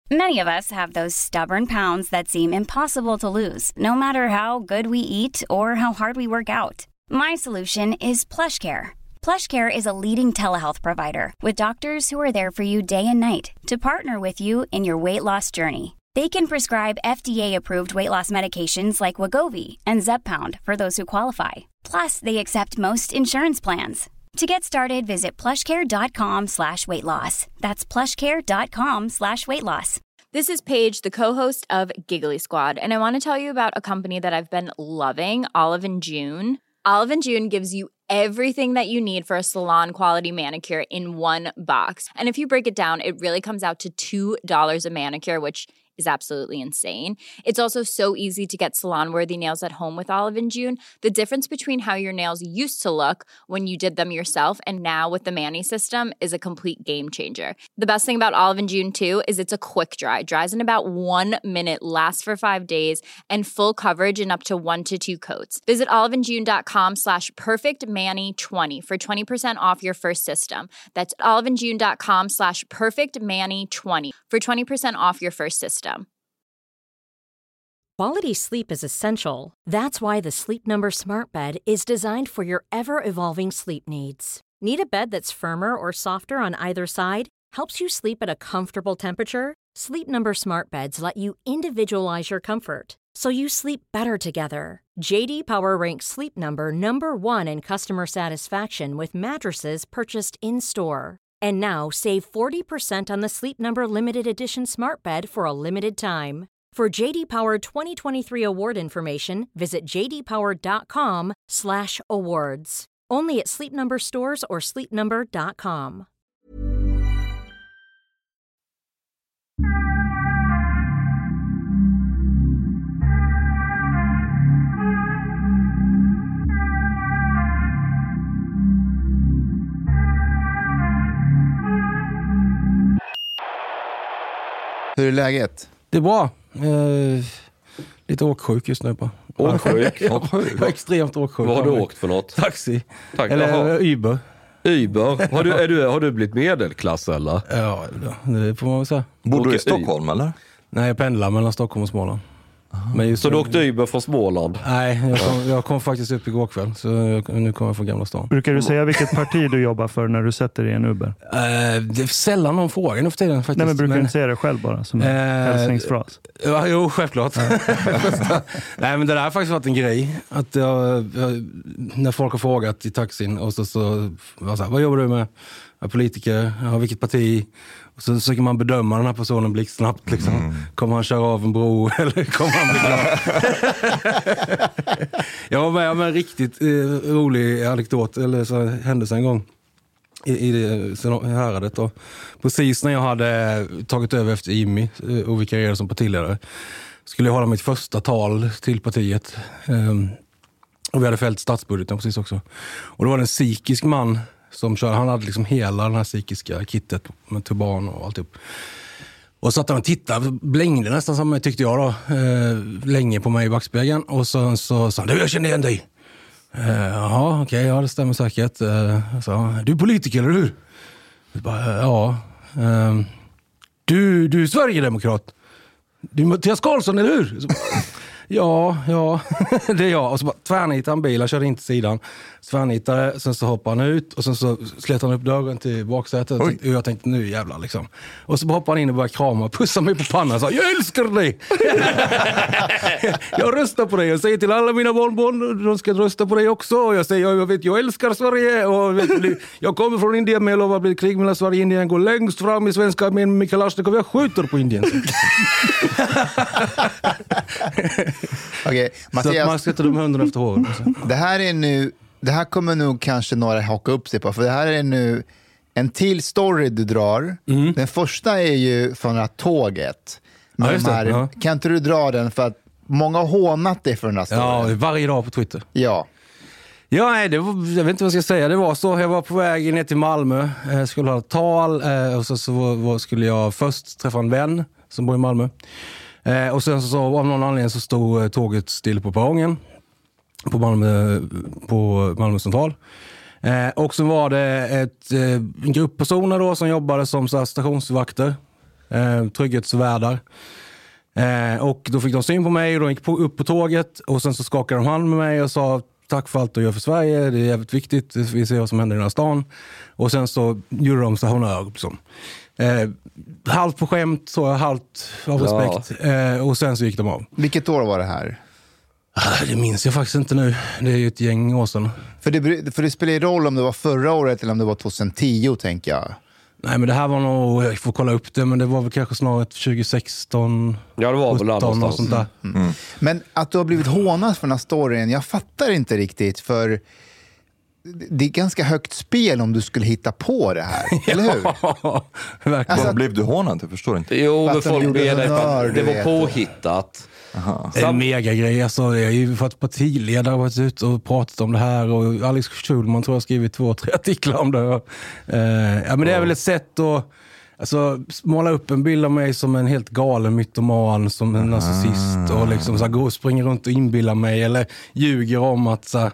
Many of us have those stubborn pounds that seem impossible to lose, no matter how good we eat or how hard we work out. My solution is PlushCare. PlushCare is a leading telehealth provider with doctors who are there for you day and night to partner with you in your weight loss journey. They can prescribe FDA-approved weight loss medications like Wegovy and Zepbound for those who qualify. Plus, they accept most insurance plans. To get started, visit plushcare.com/weightloss. That's plushcare.com/weightloss. This is Paige, the co-host of Giggly Squad, and I want to tell you about a company that I've been loving, Olive & June. Olive & June gives you everything that you need for a salon-quality manicure in one box. And if you break it down, it really comes out to $2 a manicure, which is absolutely insane. It's also so easy to get salon-worthy nails at home with Olive & June. The difference between how your nails used to look when you did them yourself and now with the Mani system is a complete game changer. The best thing about Olive & June, too, is it's a quick dry. Dries in about 1 minute, lasts for 5 days, and full coverage in up to 1 to 2 coats. Visit oliveandjune.com/perfectmani20 for 20% off your first system. That's oliveandjune.com/perfectmani20 for 20% off your first system. Quality sleep is essential. That's why the Sleep Number Smart Bed is designed for your ever-evolving sleep needs. Need a bed that's firmer or softer on either side? Helps you sleep at a comfortable temperature? Sleep Number Smart Beds let you individualize your comfort, so you sleep better together. J.D. Power ranks Sleep Number number 1 in customer satisfaction with mattresses purchased in-store. And now, save 40% on the Sleep Number Limited Edition Smart Bed for a limited time. For J.D. Power 2023 award information, visit jdpower.com/awards. Only at Sleep Number stores or sleepnumber.com. Hur är läget? Det är bra. Lite åksjuk just nu på. Åksjuk? Extremt åksjuk. Vad har du åkt för något? Taxi. Tack. Eller Uber. Uber? Har du blivit medelklass eller? Ja, det får man väl säga. Bor du i Stockholm eller? Nej, jag pendlar mellan Stockholm och Småland. Men så du åkte Uber från Småland? Nej, jag kom faktiskt upp igår kväll. Så nu kommer jag från Gamla stan. Brukar du säga vilket parti du jobbar för när du sätter dig i en Uber? Det är sällan någon frågar nu för tiden faktiskt. Nej, men brukar du säga det själv bara som en hälsningsfras? Ja, jo, självklart. Nej, men det där har faktiskt varit en grej. Att när folk har frågat i taxin och så vad jobbar du med? Jag är politiker, vilket parti? Och så försöker man bedöma den här personen blixtsnabbt liksom. Kommer han köra av en bro eller kommer han bli glad? Jag var med om en riktigt rolig anekdot eller så händelse en gång i det häradet då. Precis när jag hade tagit över efter Jimmy och vikarierade som partiledare skulle jag hålla mitt första tal till partiet. Och vi hade fällt statsbudgeten precis också. Och då var det en psykisk man som körde, han hade liksom hela den här psykiska kittet med turban och alltihop. Och så att han tittade, blängde nästan som jag tyckte jag då, länge på mig i backspegeln. Och så sa han, jag känner igen dig. Jaha, okej, ja det stämmer säkert. Så, du är politiker, eller hur? Jag bara, ja. Du är Sverigedemokrat. Du är Mattias Karlsson, eller hur? Så, ja, det är jag. Och så bara tvärnitade han bilen, körde in till sidan. Tvärnitade, sen så hoppade han ut. Och sen så slet han upp dörren till baksätet. Och jag tänkte, nu jävlar liksom. Och så hoppade han in och började krama och pussa mig på pannan och sa, jag älskar dig! Jag röstar på dig. Jag säger till alla mina barnbarn, de ska rösta på dig också. Och jag säger, jag älskar Sverige. Och jag kommer från Indien, men jag lovar att bli krig mellan Sverige och Indien. Går längst fram i svenska armén med Kalashnikov. Jag skjuter på Indien. Okej, Mattias, så att man ska ta de hundarna efter håret. Det här kommer nog kanske några haka upp sig på. För det här är nu en till story du drar. Den första är ju från det här tåget. Kan inte du dra den? För att många har hånat dig för den här storyn. Ja, varje dag på Twitter. Ja. Ja, nej, jag vet inte vad jag ska säga. Det var så, jag var på väg ner till Malmö. Skulle ha ett tal. Och så skulle jag först träffa en vän som bor i Malmö. Och sen så av någon anledning så stod tåget still på perrongen på Malmö central. Och så var det en grupp personer då som jobbade som så här stationsvakter. trygghetsvärdar. Och då fick de syn på mig och de gick upp på tåget och sen så skakade de hand med mig och sa tack för allt du gör för Sverige, det är jävligt viktigt, vi ser vad som händer i den här stan. Och sen så gjorde de så honör liksom. Halvt på skämt, så halvt av respekt. Och sen så gick de av. Vilket år var det här? Det minns jag faktiskt inte nu. Det är ju ett gäng år sedan. För det spelar ju roll om det var förra året eller om det var 2010, tänker jag. Nej, men det här var nog, jag får kolla upp det, men det var väl kanske snarare 2016. Ja, det var väl någonstans. Sånt där. Men att du har blivit hånad för den här storyn, jag fattar inte riktigt, för det är ganska högt spel om du skulle hitta på det här, eller hur? Ja, verkligen. Alltså, blev du hånad? Jag förstår inte. Jo, men folk menar det var påhittat. Det är en megagrej. Alltså, jag har ju fått partiledare varit ute och pratat om det här och Alex Schulman tror jag har skrivit 2-3 artiklar om det. Ja, men det är väl ett sätt att måla upp en bild av mig som en helt galen mytoman, som en narcissist och liksom så här, gå och springa runt och inbilla mig eller ljuger om att så här,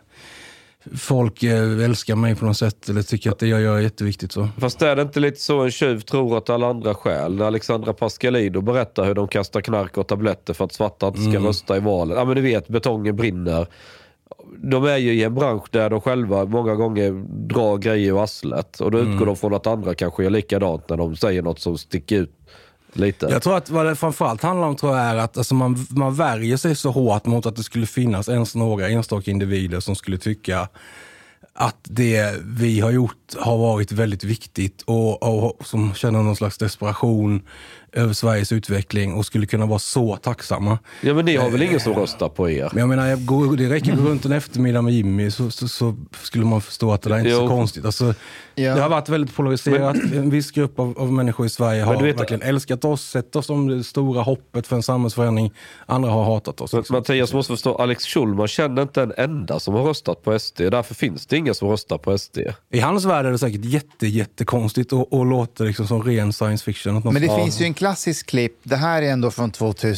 folk älskar mig på något sätt eller tycker att det jag gör är jätteviktigt. Så. Fast är det inte lite så en tjuv tror att alla andra skäl? När Alexandra Pascalidou berättar hur de kastar knark och tabletter för att svarta inte ska rösta i valet. Ja, men du vet, betongen brinner. De är ju i en bransch där de själva många gånger drar grejer och arslet. Och då utgår de från att andra kanske är likadant när de säger något som sticker ut lite. Jag tror att vad det framförallt handlar om tror jag är att alltså man värjer sig så hårt mot att det skulle finnas ens några enstaka individer som skulle tycka att det vi har gjort har varit väldigt viktigt och som känner någon slags desperation över Sveriges utveckling och skulle kunna vara så tacksamma. Ja, men ni har väl ingen som röstar på er? Men jag menar, det räcker att gå runt en eftermiddag med Jimmy så skulle man förstå att det där är inte så konstigt. Alltså, det har varit väldigt polariserat. En viss grupp av människor i Sverige har verkligen älskat oss, sett oss som det stora hoppet för en samhällsförändring. Andra har hatat oss. Men Mattias måste förstå, Alex Schulman känner inte en enda som har röstat på SD. Därför finns det inga som röstar på SD. I hans värld är det säkert jättekonstigt och låter liksom som ren science fiction. Men det finns ju en klassisk klipp, det här är ändå från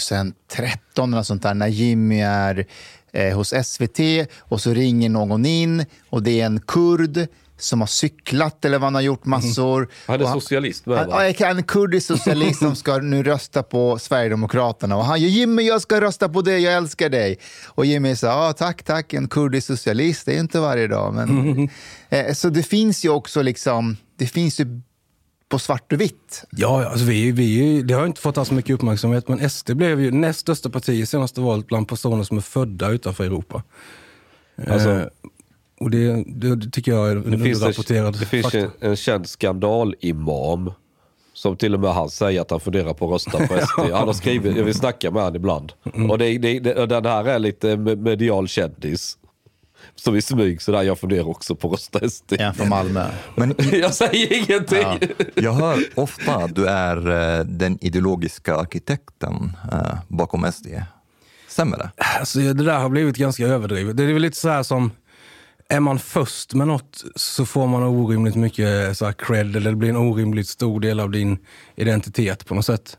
2013 eller sånt där, när Jimmy är hos SVT och så ringer någon in och det är en kurd som har cyklat eller vad han har gjort massor. Han är socialist med, va? En kurdisk socialist som ska nu rösta på Sverigedemokraterna. Och han säger, Jimmy, jag ska rösta på dig, jag älskar dig. Och Jimmy sa, tack, en kurdisk socialist, det är inte varje dag. Men, så det finns ju också liksom, det finns ju på svart och vitt. Ja, alltså det har inte fått så mycket uppmärksamhet, men SD blev ju näst största parti i senaste valet bland personer som är födda utanför Europa. Alltså, och det tycker jag är underrapporterad. Det finns en känd skandalimam som till och med han säger att han funderar på att rösta på SD. Han har skrivit, jag vill snacka med han ibland. Och den här är lite medial kändis. Som i smyg, så där jag funderar också på att rösta SD. En från Malmö. Men jag säger ingenting. Ja. Jag hör ofta att du är den ideologiska arkitekten bakom SD. Stämmer det? Alltså, det där har blivit ganska överdrivet. Det är väl lite så här som, är man först med något så får man orimligt mycket så här cred, eller det blir en orimligt stor del av din identitet på något sätt.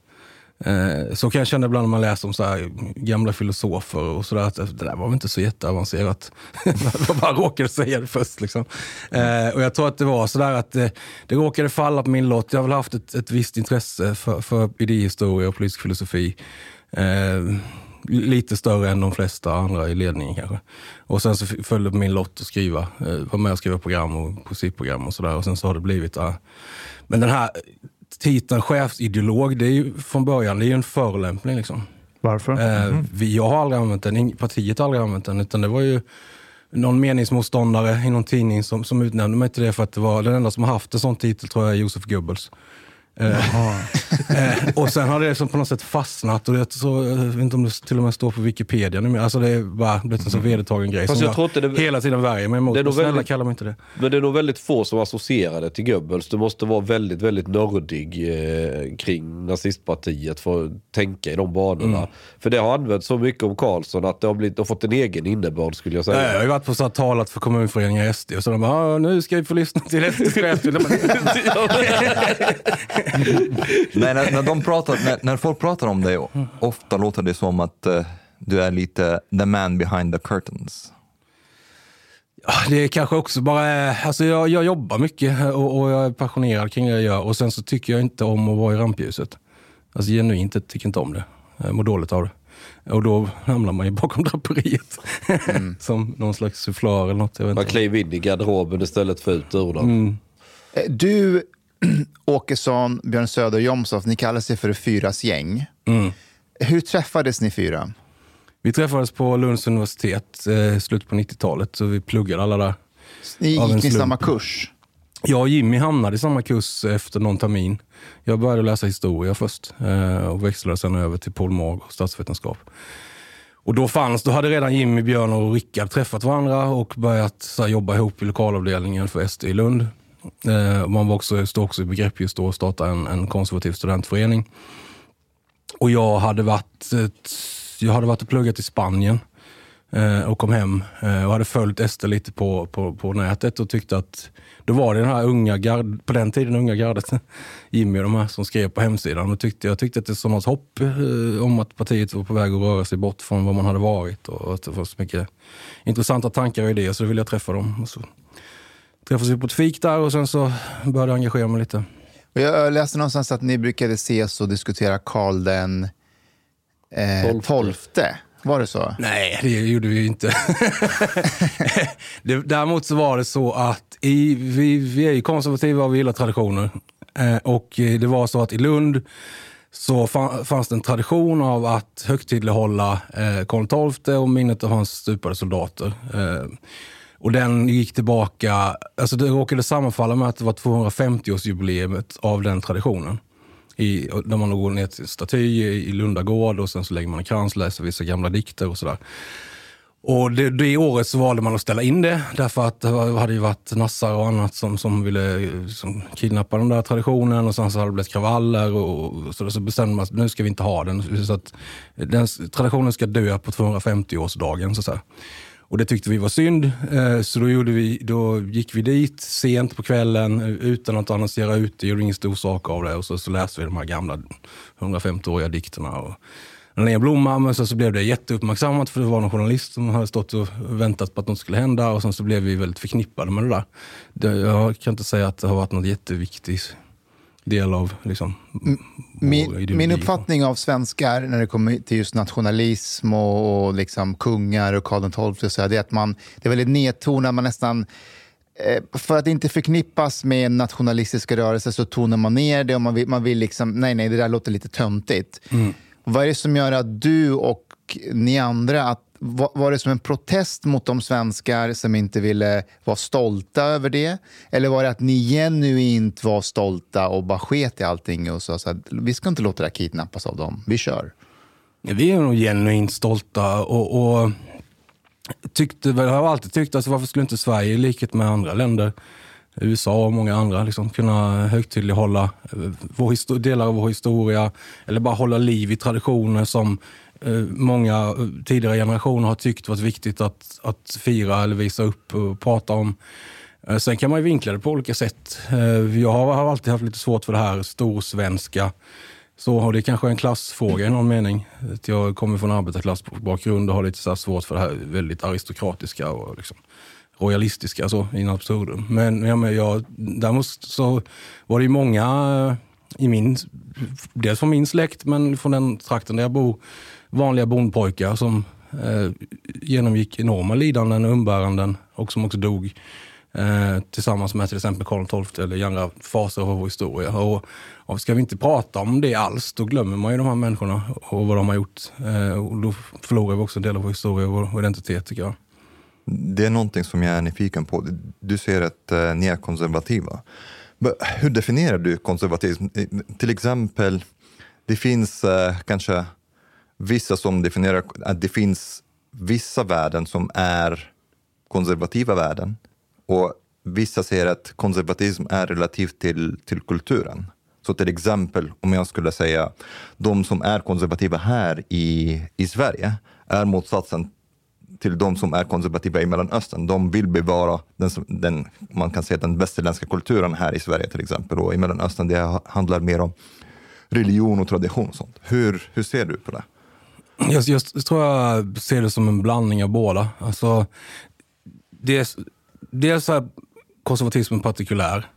Så kan jag känna ibland när man läser om så här gamla filosofer och sådär, att det där var väl inte så jätteavancerat. Jag bara råkade säga det först liksom. Och jag tror att det var sådär att det råkade falla på min lott. Jag har väl haft ett visst intresse för idéhistoria och politisk filosofi. Lite större än de flesta andra i ledningen kanske. Och sen så följde på min lott att skriva, var med och skriva program och poesiprogram och sådär. Och sen så har det blivit, men den här titeln chefsideolog, det är ju från början, det är ju en förolämpning liksom. Varför? Jag har aldrig använt den, partiet har aldrig använt den, utan det var ju någon meningsmotståndare i någon tidning som utnämnde mig till det, för att det var den enda som har haft en sån titel, tror jag, är Josef Goebbels. Och sen har det liksom på något sätt fastnat, och det så, jag vet inte om det till och med står på Wikipedia nu, alltså det är bara blivit en så vedertagen grej. Fast som jag hela tiden värjer mig emot. Snälla kallar mig inte det. Men det är nog väldigt få som associerar det till Goebbels. Du måste vara väldigt, väldigt nördig kring nazistpartiet för att tänka i de banorna. För det har använts så mycket om Karlsson att det har fått en egen innebörd, skulle jag säga. Jag har ju varit på så här talat för kommunföreningar SD, och så de bara, nu ska vi få lyssna till SDs chef. Nej, när folk pratar om det, ofta låter det som att du är lite the man behind the curtains. Ja, det är kanske också bara, alltså jag jobbar mycket och jag är passionerad kring det jag gör, och sen så tycker jag inte om att vara i rampljuset. Alltså genuint tycker inte om det. Jag mår dåligt av det. Och då hamnar man ju bakom draperiet. Som någon slags sufflör eller något. Man kliver in i garderoben istället för ut ur den. Du, Åkesson, Björn Söder och Jomshof, ni kallar sig för Fyras gäng. Hur träffades ni fyra? Vi träffades på Lunds universitet slut på 90-talet. Så vi pluggade alla där. Gick ni samma kurs? Jag och Jimmy hamnade i samma kurs efter någon termin. Jag började läsa historia först och växlade sen över till polymag och statsvetenskap. Och då hade redan Jimmy, Björn och Rickard träffat varandra och börjat jobba ihop i lokalavdelningen för SD i Lund. Man stod också i begrepp just då att starta en konservativ studentförening. Och jag hade varit och pluggat i Spanien och kom hem och hade följt SD lite på nätet och tyckte att då var det den här på den tiden unga gardet, Jimmy och de här som skrev på hemsidan, och jag tyckte att det var något hopp om att partiet var på väg att röra sig bort från vad man hade varit och att det var så mycket intressanta tankar och idéer, så ville jag träffa dem. Och så träffades vi på ett fik där och sen så började jag engagera mig lite. Jag läste någonstans att ni brukade ses och diskutera Karl den 12. Var det så? Nej, det gjorde vi inte. Däremot så var det så att vi är ju konservativa och vi gillar traditioner. Och det var så att i Lund så fanns det en tradition av att högtidlighålla Karl XII och minnet av hans stupade soldater. Och den gick tillbaka, alltså det råkade sammanfalla med att det var 250-årsjubileumet av den traditionen. Där man går ner till staty i Lundagård och sen så lägger man en krans, läser vissa gamla dikter och sådär. Och det året så valde man att ställa in det därför att det hade ju varit nassar och annat som ville kidnappa den där traditionen, och sen så hade det blivit kravaller och så bestämde man att nu ska vi inte ha den, så att den traditionen ska dö på 250-årsdagen så här. Och det tyckte vi var synd, så då gick vi dit sent på kvällen utan att annonsera ut det, gjorde ingen stor sak av det, och så läste vi de här gamla 150-åriga dikterna och en blomma, men så blev det jätteuppmärksammat för det var någon journalist som hade stått och väntat på att något skulle hända, och sen så blev vi väldigt förknippade med det där. Jag kan inte säga att det har varit något jätteviktigt del av liksom, min uppfattning av svenskar när det kommer till just nationalism och liksom kungar och Karl XII så det är att det är väldigt nedtonat, man nästan för att inte förknippas med nationalistiska rörelser så tonar man ner det och man vill liksom, nej det där låter lite töntigt. Vad är det som gör att du och ni andra, var det som en protest mot de svenskar som inte ville vara stolta över det? Eller var det att ni genuint var stolta och bara sket i allting och så att vi ska inte låta det kidnappas av dem, vi kör? Vi är nog genuint stolta och har alltid tyckt att varför skulle inte Sverige i likhet med andra länder, USA och många andra liksom kunna högtidlighålla delar av vår historia eller bara hålla liv i traditioner som många tidigare generationer har tyckt varit viktigt att fira eller visa upp och prata om. Sen kan man ju vinkla det på olika sätt. Jag har alltid haft lite svårt för det här storsvenska. Så har det kanske en klassfråga i någon mening. Jag kommer från arbetarklassbakgrund och har lite så här svårt för det här väldigt aristokratiska och liksom royalistiska så in absurdum. Men däremot så var det ju många dels från min släkt men från den trakten där jag bor, vanliga bondpojkar som genomgick enorma lidanden och umbäranden och som också dog tillsammans med till exempel Karl XII eller andra faser av vår historia. Och ska vi inte prata om det alls, då glömmer man ju de här människorna och vad de har gjort. Och då förlorar vi också en del av vår historia och vår identitet, tycker jag. Det är någonting som jag är nyfiken på. Du säger att ni är konservativa. Hur definierar du konservatism? Till exempel, det finns kanske vissa som definierar att det finns vissa värden som är konservativa värden. Och vissa säger att konservatism är relativt till kulturen. Så till exempel, om jag skulle säga de som är konservativa här i Sverige är motsatsen till de som är konservativa i Mellanöstern. De vill bevara man kan säga den västerländska kulturen här i Sverige till exempel. Och i Mellanöstern det handlar mer om religion och tradition och sånt. Hur ser du på det? Jag tror jag ser det som en blandning av båda. Alltså, dels är konservatismen partikulär.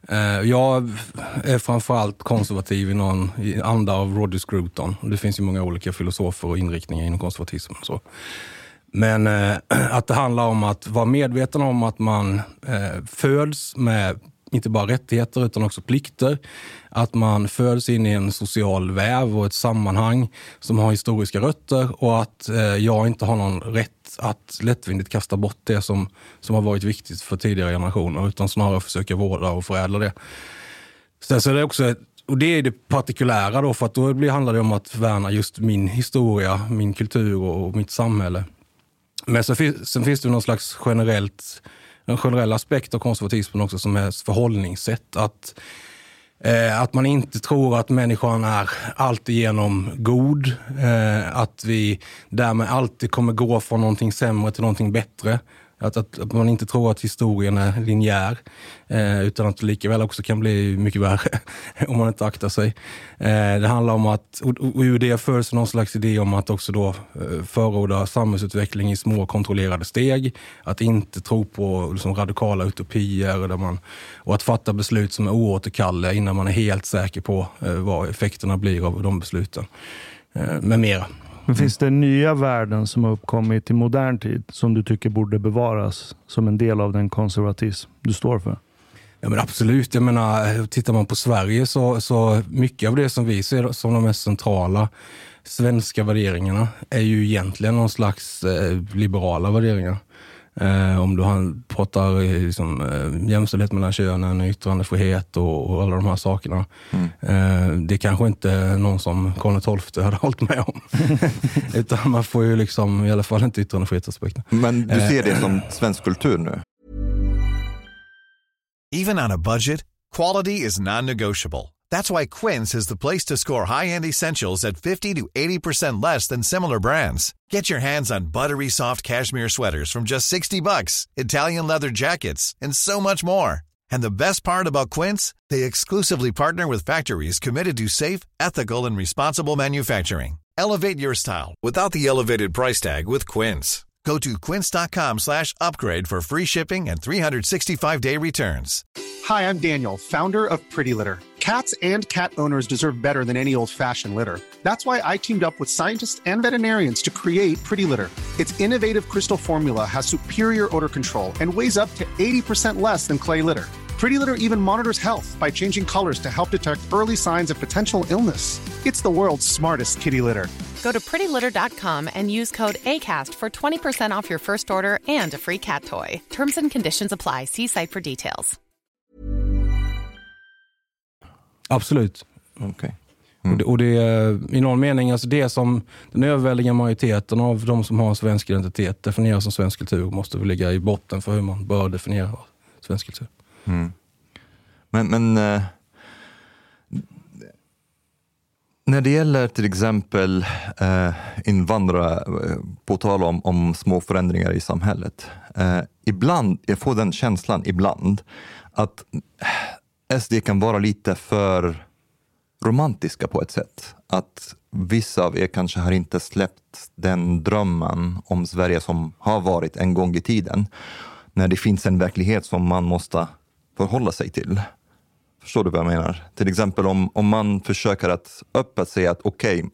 Jag är framförallt konservativ i anda av Roger Scruton. Det finns ju många olika filosofer och inriktningar inom konservatismen och så. Men att det handlar om att vara medveten om att man föds med inte bara rättigheter utan också plikter. Att man föds in i en social väv och ett sammanhang som har historiska rötter och att jag inte har någon rätt att lättvindigt kasta bort det som har varit viktigt för tidigare generationer utan snarare försöka vårda och förädla det. Så det är också och det är det partikulära då, för att då handlar det om att värna just min historia, min kultur och mitt samhälle. Men sen finns det någon slags en generell aspekt av konservatismen också som är förhållningssätt. Att man inte tror att människan är alltigenom god. Att vi därmed alltid kommer gå från någonting sämre till någonting bättre. Att man inte tror att historien är linjär. Utan att det lika väl också kan bli mycket värre om man inte aktar sig. Det handlar om att, och ur det förs någon slags idé om att också då förorda samhällsutveckling i små kontrollerade steg. Att inte tro på liksom radikala utopier och att fatta beslut som är oåterkalleliga innan man är helt säker på vad effekterna blir av de besluten. Med mera. Men finns det nya värden som har uppkommit i modern tid som du tycker borde bevaras som en del av den konservatism du står för? Ja, men absolut. Jag menar, tittar man på Sverige så mycket av det som vi ser som de mest centrala svenska värderingarna är ju egentligen någon slags liberala värderingar. Om du pratar liksom, jämställdhet mellan könen, yttrandefrihet och alla de här sakerna. Det kanske inte någon som Karl XII hade hållit med om. Utan man får ju liksom i alla fall inte yttrandefrihetsaspekten. Men du ser det som svensk kultur nu? Even on a budget, quality is non-negotiable. That's why Quince is the place to score high-end essentials at 50 to 80% less than similar brands. Get your hands on buttery soft cashmere sweaters from just $60, Italian leather jackets, and so much more. And the best part about Quince, they exclusively partner with factories committed to safe, ethical, and responsible manufacturing. Elevate your style without the elevated price tag with Quince. Go to quince.com/upgrade for free shipping and 365-day returns. Hi, I'm Daniel, founder of Pretty Litter. Cats and cat owners deserve better than any old-fashioned litter. That's why I teamed up with scientists and veterinarians to create Pretty Litter. Its innovative crystal formula has superior odor control and weighs up to 80% less than clay litter. Pretty Litter even monitors health by changing colors to help detect early signs of potential illness. It's the world's smartest kitty litter. Go to prettylitter.com and use code ACAST for 20% off your first order and a free cat toy. Terms and conditions apply. See site for details. Absolut. Okay. Och det är i någon mening, alltså det som den överväldigande majoriteten av de som har svensk identitet definierar som svensk kultur måste väl ligga i botten för hur man bör definiera svensk kultur. Men när det gäller till exempel invandrare, på tal om små förändringar i samhället, ibland, jag får den känslan ibland att SD kan vara lite för romantiska på ett sätt. Att vissa av er kanske har inte släppt den drömmen om Sverige som har varit en gång i tiden. När det finns en verklighet som man måste förhålla sig till. Förstår du vad jag menar? Till exempel om man försöker att öppet säga att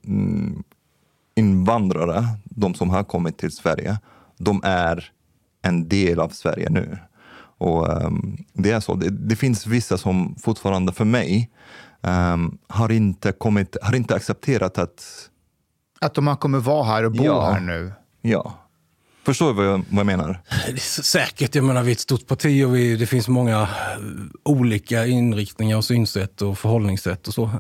invandrare, de som har kommit till Sverige, de är en del av Sverige nu. Och det är så. Det finns vissa som fortfarande för mig har inte accepterat att de kommer vara här och bo här nu. Ja. Förstår du vad jag menar? Säkert, jag menar vi är ett stort parti och det finns många olika inriktningar och synsätt och förhållningssätt och så.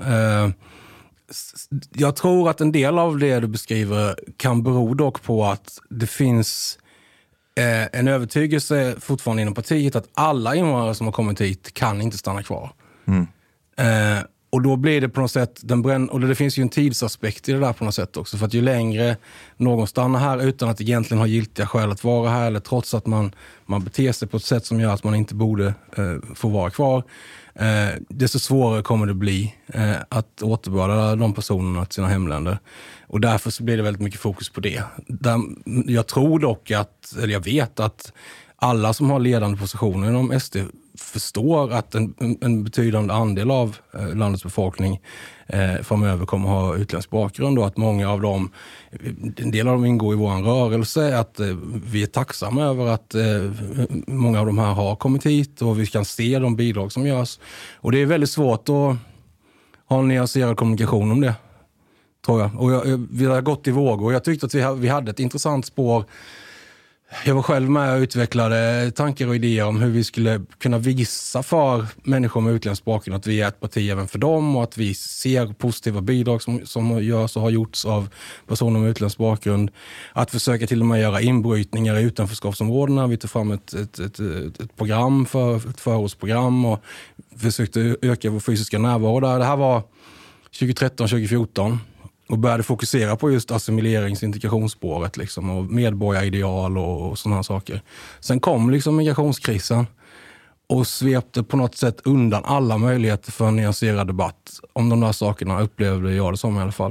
Jag tror att en del av det du beskriver kan bero dock på att det finns en övertygelse fortfarande inom partiet att alla invandrare som har kommit hit kan inte stanna kvar. Och då blir det på något sätt, och det finns ju en tidsaspekt i det där på något sätt också. För att ju längre någon stannar här utan att egentligen ha giltiga skäl att vara här, eller trots att man beter sig på ett sätt som gör att man inte borde få vara kvar, desto svårare kommer det bli att återbörda de personerna till sina hemländer. Och därför så blir det väldigt mycket fokus på det. Jag tror dock jag vet att alla som har ledande positioner inom SD förstår att en betydande andel av landets befolkning framöver kommer ha utländsk bakgrund och att många av dem, en del av dem ingår i vår rörelse, att vi är tacksamma över att många av de här har kommit hit och vi kan se de bidrag som görs. Och det är väldigt svårt att ha en nyanserad kommunikation om det, tror jag. Och vi har gått i vågor. Jag tyckte att vi hade ett intressant spår. Jag var själv med och utvecklade tankar och idéer om hur vi skulle kunna visa för människor med utländsk bakgrund att vi är ett parti även för dem och att vi ser positiva bidrag som görs och har gjorts av personer med utländsk bakgrund. Att försöka till och med göra inbrytningar i utanförskapsområdena. Vi tog fram ett program ett förortsprogram och försökte öka vår fysiska närvaro där. Det här var 2013-2014. Och började fokusera på just assimilerings- och integrationsspåret liksom, och medborgarideal och sådana saker. Sen kom liksom migrationskrisen och svepte på något sätt undan alla möjligheter för en nyanserad debatt om de där sakerna, upplevde jag det som i alla fall.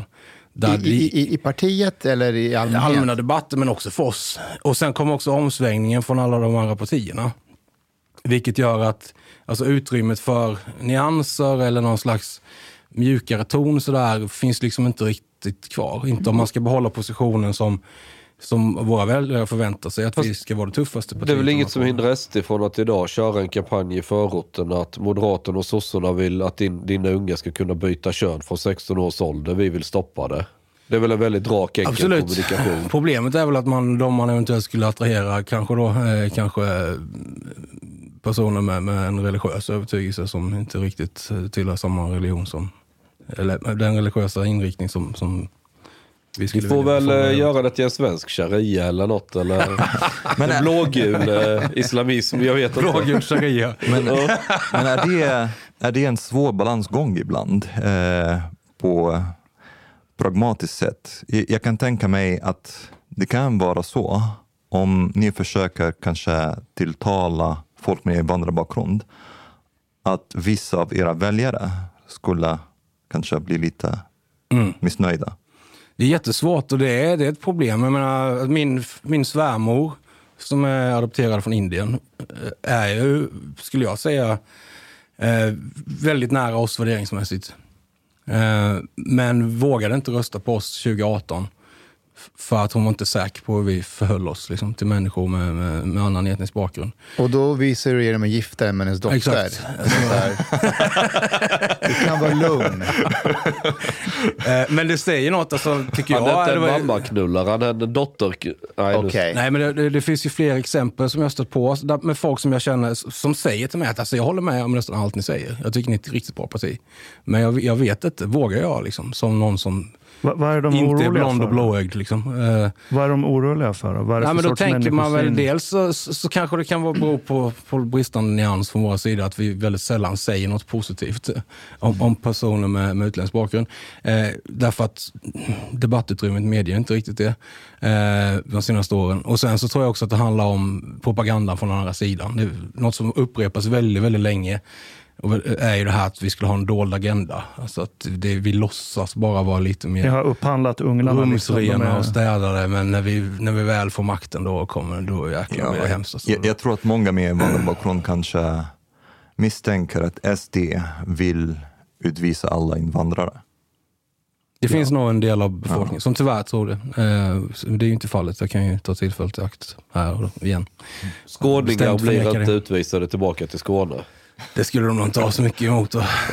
I partiet eller i allmänna debatter, men också för oss. Och sen kom också omsvängningen från alla de andra partierna. Vilket gör att alltså, utrymmet för nyanser eller någon slags mjukare ton så där finns liksom inte riktigt kvar. Inte om man ska behålla positionen som våra väljare förväntar sig att vi ska vara det tuffaste partiet. Det är väl inget som hindrar SD från att idag köra en kampanj i förorten att Moderaterna och Sossarna vill att dina unga ska kunna byta kön från 16 års ålder. Vi vill stoppa det. Det är väl en väldigt rak, enkel kommunikation. Problemet är väl att man eventuellt skulle attrahera kanske personer med en religiös övertygelse som inte riktigt tillhör samma religion som, eller den religiösa inriktning som vi skulle. Vi får väl göra det till en svensk sharia eller något, eller men blågul islamism, jag vet inte. Blågul sharia. Men är det en svår balansgång ibland på pragmatiskt sätt? Jag kan tänka mig att det kan vara så om ni försöker kanske tilltala folk med invandrarbakgrund att vissa av era väljare skulle kanske bli lite missnöjda. Det är jättesvårt och det är ett problem. Jag menar, min svärmor som är adopterad från Indien är ju, skulle jag säga, väldigt nära oss värderingsmässigt. Men vågade inte rösta på oss 2018 för att hon var inte säker på hur vi förhöll oss liksom, till människor med annan etnisk bakgrund. Och då visar du er med giftare med hennes dotter. Exakt. Du kan vara lugn. Men det säger något, alltså, tycker jag. Han är inte en mammaknullare, han är en dotter. Nej, men det finns ju fler exempel som jag stött på med folk som jag känner som säger till mig att alltså, jag håller med om nästan allt ni säger. Jag tycker ni är ett riktigt bra parti. Men jag vet inte, vågar jag liksom, som någon som vad är de inte är oroliga blond och för? blåögd liksom. Vad är de oroliga för? Vad är det för men då sorts tänker man väl människosyn? dels så kanske det kan vara bero på bristande nyans från våra sida att vi väldigt sällan säger något positivt om personer med utländsk bakgrund. Därför att debattutrymmet medger inte riktigt det de senaste åren. Och sen så tror jag också att det handlar om propagandan från den andra sidan. Det är något som upprepas väldigt, väldigt länge. Och är ju det här att vi skulle ha en dold agenda. Alltså att vi låtsas bara vara lite mer. Jag har upphandlat unglarna. Rumsrena och städade, men när vi väl får makten då jäklar blir det hemskt. Jag tror att många med invandrarbakgrund kanske misstänker att SD vill utvisa alla invandrare. Det finns nog en del av befolkningen som tyvärr tror det. Det är ju inte fallet. Jag kan ju ta tillfället i akt här och igen. Skåningar blir inte utvisade tillbaka till Skåne. Det skulle de nog inte ha så mycket emot.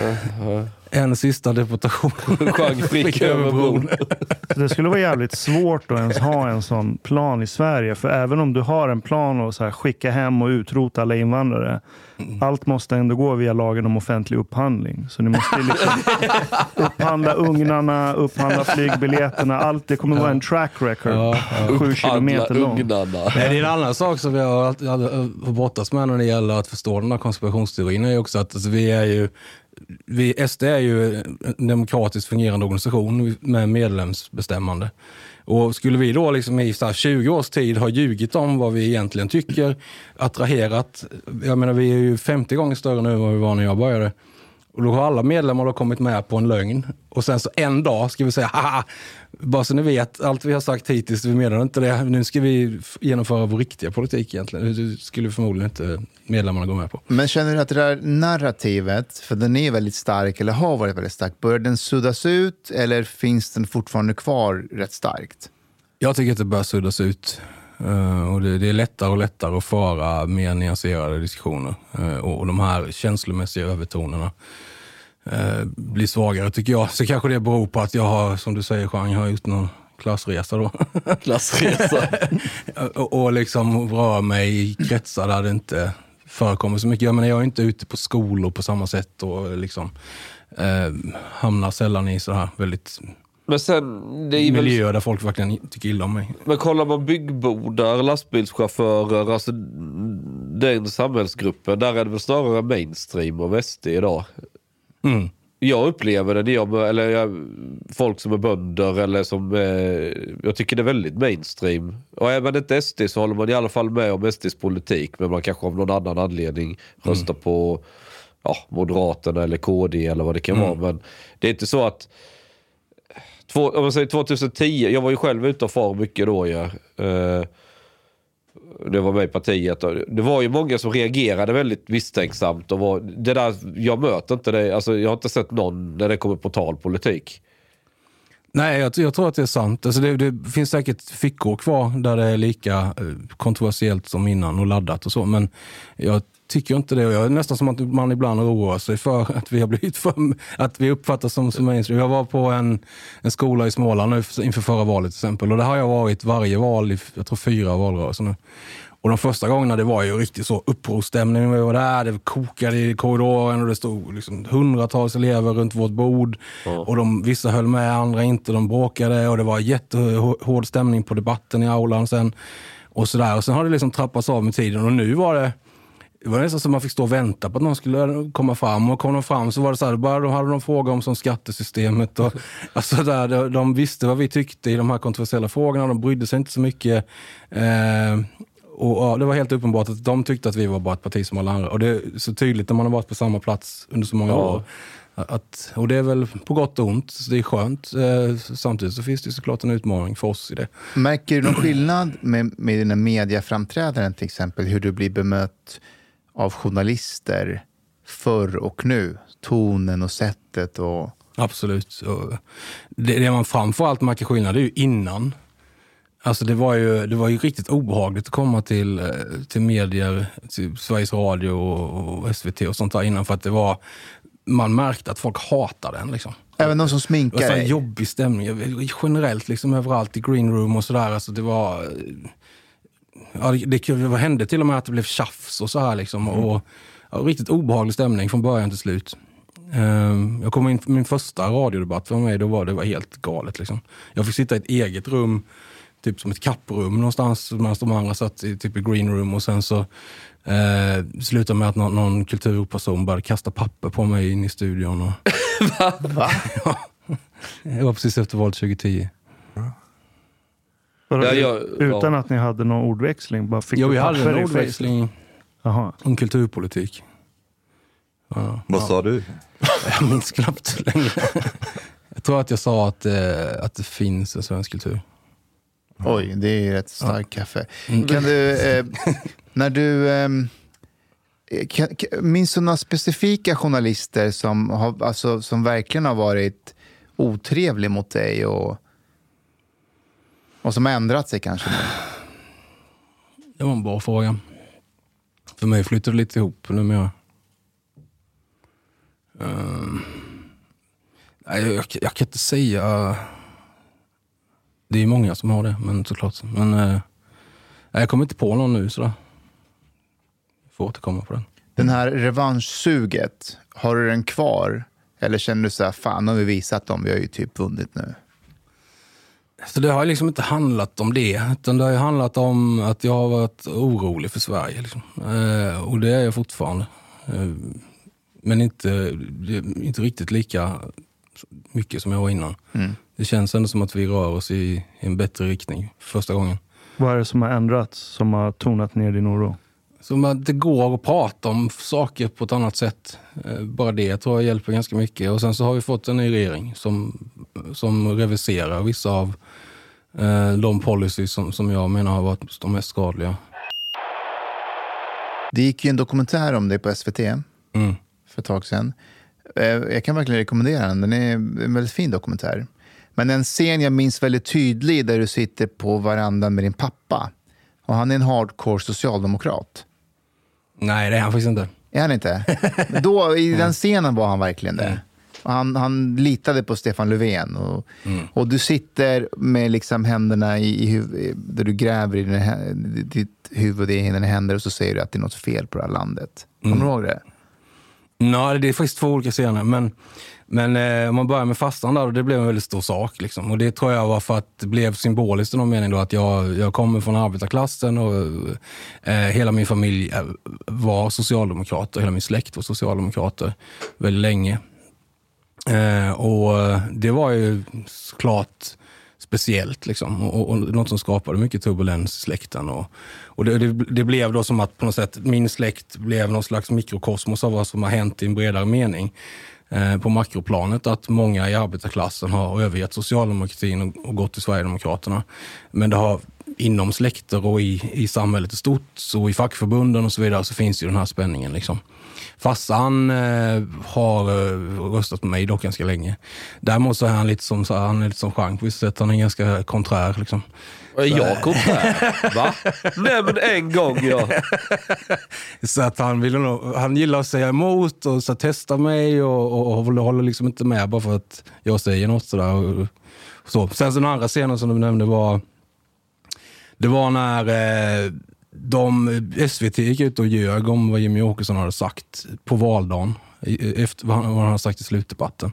En sista deportation. Frick över bron. Det skulle vara jävligt svårt att ens ha en sån plan i Sverige. För även om du har en plan att så här skicka hem och utrota alla invandrare. Allt måste ändå gå via lagen om offentlig upphandling. Så ni måste liksom upphandla ugnarna, upphandla flygbiljetterna. Allt det kommer vara en track record. 7 kilometer lång. Det är en annan sak som vi har brottats med när det gäller att förstå den här konspirationsteorin. Är också att alltså, SD är ju en demokratiskt fungerande organisation med medlemsbestämmande. Och skulle vi då liksom i 20 års tid ha ljugit om vad vi egentligen tycker, attraherat, jag menar vi är ju 50 gånger större nu än vad vi var när jag började, Och då har alla medlemmar kommit med på en lögn. Och sen så en dag ska vi säga, haha, bara så ni vet, allt vi har sagt hittills, vi menar inte det. Nu ska vi genomföra vår riktiga politik egentligen. Det skulle förmodligen inte medlemmarna gå med på. Men känner du att det där narrativet, för den är väldigt stark eller har varit väldigt stark, börjar den suddas ut eller finns den fortfarande kvar rätt starkt? Jag tycker att det börjar suddas ut. Och det är lättare och lättare att föra mer nyanserade diskussioner. Och de här känslomässiga övertonerna blir svagare tycker jag. Så kanske det beror på att jag har, som du säger Jean, jag har gjort någon klassresa då. Klassresa. och liksom rör mig i kretsar där det inte förekommer så mycket. Jag menar, jag är inte ute på skolor på samma sätt och liksom hamnar sällan i så här väldigt... Men sen, det är miljöer där folk verkligen tycker illa om mig. Men kollar man byggbodar, lastbilschaufförer, alltså den samhällsgruppen, där är det väl snarare mainstream och SD idag. Mm. Jag upplever det, folk som är bönder eller som jag tycker det är väldigt mainstream. Och är man inte SD så håller man i alla fall med om SDs politik, men man kanske av någon annan anledning röstar på Moderaterna eller KD eller vad det kan vara. Men det är inte så att om man säger 2010, jag var ju själv ute och far mycket då. Det var med i partiet. Det var ju många som reagerade väldigt misstänksamt. Och det där, jag möter inte det. Alltså, jag har inte sett någon när det kommer på talpolitik. Nej, jag tror att det är sant. Alltså det finns säkert fickor kvar där det är lika kontroversiellt som innan och laddat och så. Men jag tycker inte det. Och jag är nästan som att man ibland oroar sig för att vi har blivit att vi uppfattas som mainstream. Jag var på en skola i Småland nu inför förra valet till exempel. Och det har jag varit varje val i, jag tror 4 valrörelser nu. Och de första gångerna det var ju riktigt så upprorstämning. Vi var där, det kokade i korridoren och det stod liksom hundratals elever runt vårt bord. Och vissa höll med, andra inte. De bråkade och det var jättehård stämning på debatten i aulan sen. Och sådär. Och sen har det liksom trappats av med tiden. Och nu var det nästan som man fick stå och vänta på att någon skulle komma fram. Och kom de fram så var det så här, bara de hade någon fråga om som skattesystemet. Och, alltså där, de visste vad vi tyckte i de här kontroversiella frågorna. De brydde sig inte så mycket. Och det var helt uppenbart att de tyckte att vi var bara ett parti som alla andra. Och det är så tydligt när man har varit på samma plats under så många år. Och det är väl på gott och ont. Så det är skönt. Samtidigt så finns det såklart en utmaning för oss i det. Märker du någon skillnad med dina mediaframträdanden till exempel? Hur du blir bemött av journalister förr och nu? Tonen och sättet och... Absolut. Det man framförallt märker skillnad är ju innan. Alltså det var ju riktigt obehagligt att komma till medier, till Sveriges Radio och SVT och sånt där innan, för att man märkte att folk hatade den liksom. Även de som sminkar dig? Det var en jobbig stämning generellt liksom överallt i green room och sådär. Alltså det var... Ja, det hände till och med att det blev tjafs och så här liksom. Och riktigt obehaglig stämning från början till slut. Jag kom in på min första radiodebatt för mig, det var helt galet liksom. Jag fick sitta i ett eget rum, typ som ett kapprum någonstans, medan de andra satt i typ i green room, och sen så slutade med att någon kulturperson började kasta papper på mig in i studion. Och... Va? Ja. Det var precis efter valet 2010. Utan att ni hade någon ordväxling? Bara fick vi hade en ordväxling om kulturpolitik. Ja. Vad sa du? Jag minns knappt längre. Jag tror att jag sa att det finns en svensk kultur. Oj, det är ett starkt kaffe. Kan du, när du minns du några specifika journalister som verkligen har varit otrevlig mot dig och som har ändrat sig kanske? Det var en bra fråga. För mig flyttade det lite ihop numera. Jag kan inte säga. Det är många som har det, men såklart. Men jag kommer inte på någon nu sådär. Jag får återkomma på den. Den här revanschsuget, har du den kvar? Eller känner du så här, fan har vi visat dem, vi har ju typ vunnit nu? Så det har liksom inte handlat om det, utan det har handlat om att jag har varit orolig för Sverige liksom. Och det är jag fortfarande. Men inte riktigt lika mycket som jag var innan. Det känns ändå som att vi rör oss i en bättre riktning första gången. Vad är det som har ändrats, som har tonat ner din oro? Så att det går att prata om saker på ett annat sätt. Bara det tror jag hjälper ganska mycket. Och sen så har vi fått en ny regering som reviserar vissa av de policies som jag menar har varit de mest skadliga. Det gick ju en dokumentär om det på SVT för ett tag sedan. Jag kan verkligen rekommendera den. Den är en väldigt fin dokumentär. Men en scen jag minns väldigt tydlig där du sitter på varandan med din pappa. Och han är en hardcore socialdemokrat. Nej, det är han faktiskt inte. Är han inte? Då, i den scenen var han verkligen det. Han litade på Stefan Löfven. Och du sitter med liksom händerna i huvudet, där du gräver i ditt huvud i dina händer och så säger du att det är något fel på det här landet. Kommer du ihåg det? Nej, det är faktiskt 2 olika scener. Men om man börjar med fastan där, och det blev en väldigt stor sak. Liksom. Och det tror jag var för att det blev symboliskt i någon mening då, att jag kommer från arbetarklassen och hela min familj var socialdemokrater, hela min släkt var socialdemokrater väldigt länge. Och det var ju såklart speciellt liksom, och något som skapade mycket turbulens i släkten. Och det blev då som att på något sätt min släkt blev någon slags mikrokosmos av vad som har hänt i en bredare mening. På makroplanet, att många i arbetarklassen har övergett socialdemokratin och gått till Sverigedemokraterna. Men det har inom släkter och i samhället i stort, så i fackförbunden och så vidare, så finns ju den här spänningen liksom. Farsan har röstat på mig dock ganska länge. Däremot så är han lite som Jean på vissa sätt. Han är ganska konträr liksom. Jag konträr? Va? Nej, men en gång, ja. Så att han gillar att säga emot och så testa mig och håller liksom inte med bara för att jag säger något sådär. Så. Sen så den andra scenen som du nämnde det var när SVT gick ut och ljög om vad Jimmy Åkesson hade sagt på valdagen efter vad han hade sagt i slutdebatten.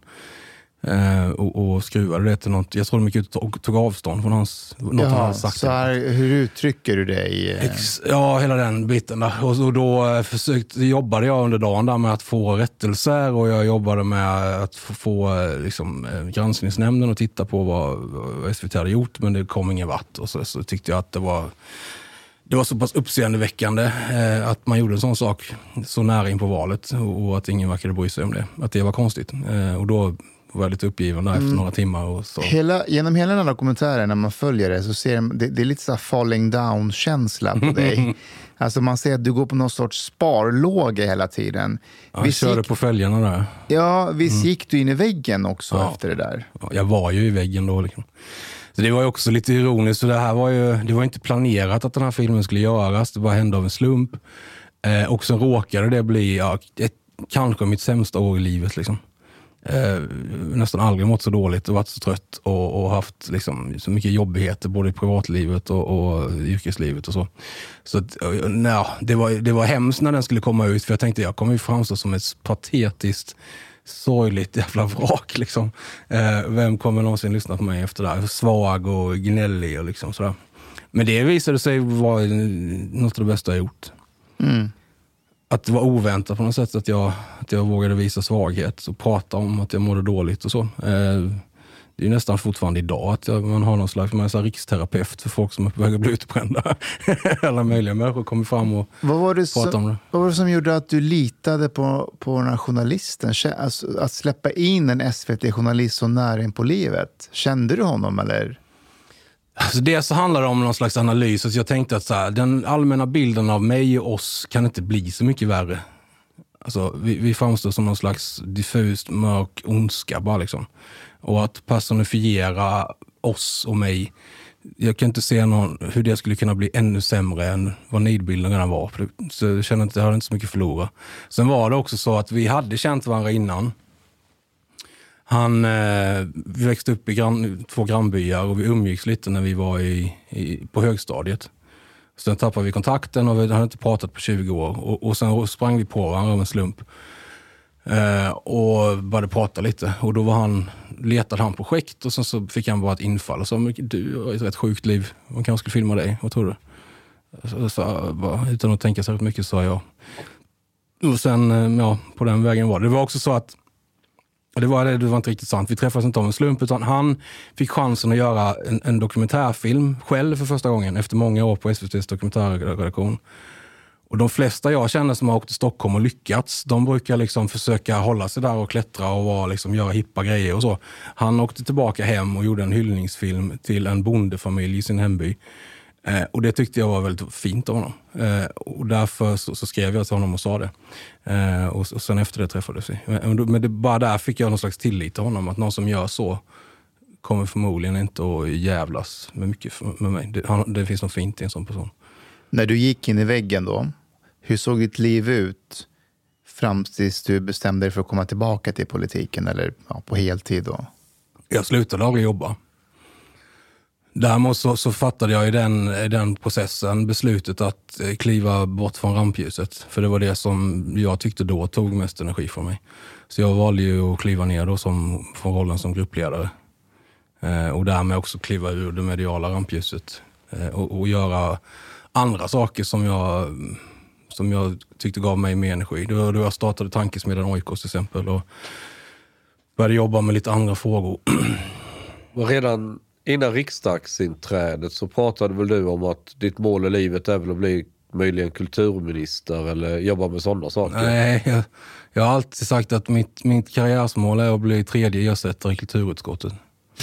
Och skruvade det till något. Jag tror de gick ut och tog avstånd från något han hade sagt. Så hur uttrycker du dig? Ja, hela den biten där. Och då jobbade jag under dagen där med att få rättelser, och jag jobbade med att få liksom, granskningsnämnden att titta på vad SVT hade gjort, men det kom ingen vart. Och så tyckte jag att det var så pass uppseendeväckande att man gjorde en sån sak så nära in på valet, och att ingen verkade bry sig om det. Att det var konstigt. Och då var jag lite uppgiven där efter några timmar. Och så. Genom hela den här dokumentären, när man följer det, så ser det är lite så här falling down-känsla på dig. Alltså man ser att du går på någon sorts sparlåge hela tiden. Ja, vi körde på fälgarna där. Ja, visst gick du in i väggen också efter det där? Ja, jag var ju i väggen då liksom. Så det var ju också lite ironiskt. Så det var inte planerat att den här filmen skulle göras. Det bara hände av en slump. Och så råkade det bli kanske mitt sämsta år i livet liksom. Nästan aldrig mått så dåligt och varit så trött och haft liksom så mycket jobbigheter både i privatlivet och yrkeslivet och så. Så att, det var hemskt när den skulle komma ut, för jag tänkte jag kommer ju framstå som ett patetiskt sorgligt jävla vrak liksom. Vem kommer någonsin lyssna på mig efter det här? Svag och gnällig och liksom sådär. Men det visade sig vara något av det bästa jag gjort. Att det var oväntat på något sätt att jag vågade visa svaghet och prata om att jag mådde dåligt och så. Det är ju nästan fortfarande idag att man har någon slags riksterapeut för folk som är på väg att bli utbrända. Alla möjliga människor kommer fram och pratar om det. Vad var det som gjorde att du litade på den här journalisten? Alltså, att släppa in en SVT-journalist så nära in på livet. Kände du honom eller? Alltså det så handlar det om någon slags analys. Alltså jag tänkte att så här, den allmänna bilden av mig och oss kan inte bli så mycket värre. Alltså vi framstår som någon slags diffust, mörk ondska bara liksom. Och att personifiera oss och mig, jag kan inte se hur det skulle kunna bli ännu sämre än vad nidbilden redan var. Så jag kände att jag hade inte så mycket att förlora. Sen var det också så att vi hade känt varandra innan. Vi växte upp i 2 grannbyar och vi umgicks lite när vi var på högstadiet. Sen tappade vi kontakten och vi hade inte pratat på 20 år. Och sen sprang vi på varandra av en slump. Och började prata lite. Och då letade han projekt och sen så fick han bara ett infall. Och sa, du har ett rätt sjukt liv. Man kanske skulle filma dig. Vad tror du? Så, bara, utan att tänka så mycket sa jag. Och sen, på den vägen var det. Det var också så att det var inte riktigt sant. Vi träffades inte av en slump, utan han fick chansen att göra en dokumentärfilm själv för första gången efter många år på SVT:s dokumentärredaktion. Och de flesta jag känner som har åkt till Stockholm och lyckats, de brukar liksom försöka hålla sig där och klättra och vara, liksom, göra hippa grejer och så. Han åkte tillbaka hem och gjorde en hyllningsfilm till en bondefamilj i sin hemby. Och det tyckte jag var väldigt fint av honom. Och därför så skrev jag till honom och sa det. Och sen efter det träffades vi. Men bara där fick jag någon slags tillit till honom. Att någon som gör så kommer förmodligen inte att jävlas med mycket med mig. Det finns något fint i en sån person. När du gick in i väggen då, hur såg ditt liv ut fram tills du bestämde dig för att komma tillbaka till politiken eller på heltid då? Jag slutade aldrig jobba. Däremot så fattade jag i den processen beslutet att kliva bort från rampljuset. För det var det som jag tyckte då tog mest energi från mig. Så jag valde ju att kliva ner då från rollen som gruppledare. Och därmed också kliva ur det mediala rampljuset. Och göra andra saker som jag tyckte gav mig mer energi. Då jag startade Tankesmedjan Oikos till exempel och började jobba med lite andra frågor. Och redan innan riksdagsinträdet så pratade väl du om att ditt mål i livet är väl att bli möjligen kulturminister eller jobba med sådana saker? Nej, jag har alltid sagt att mitt karriärsmål är att bli 3:e ersättare i kulturutskottet.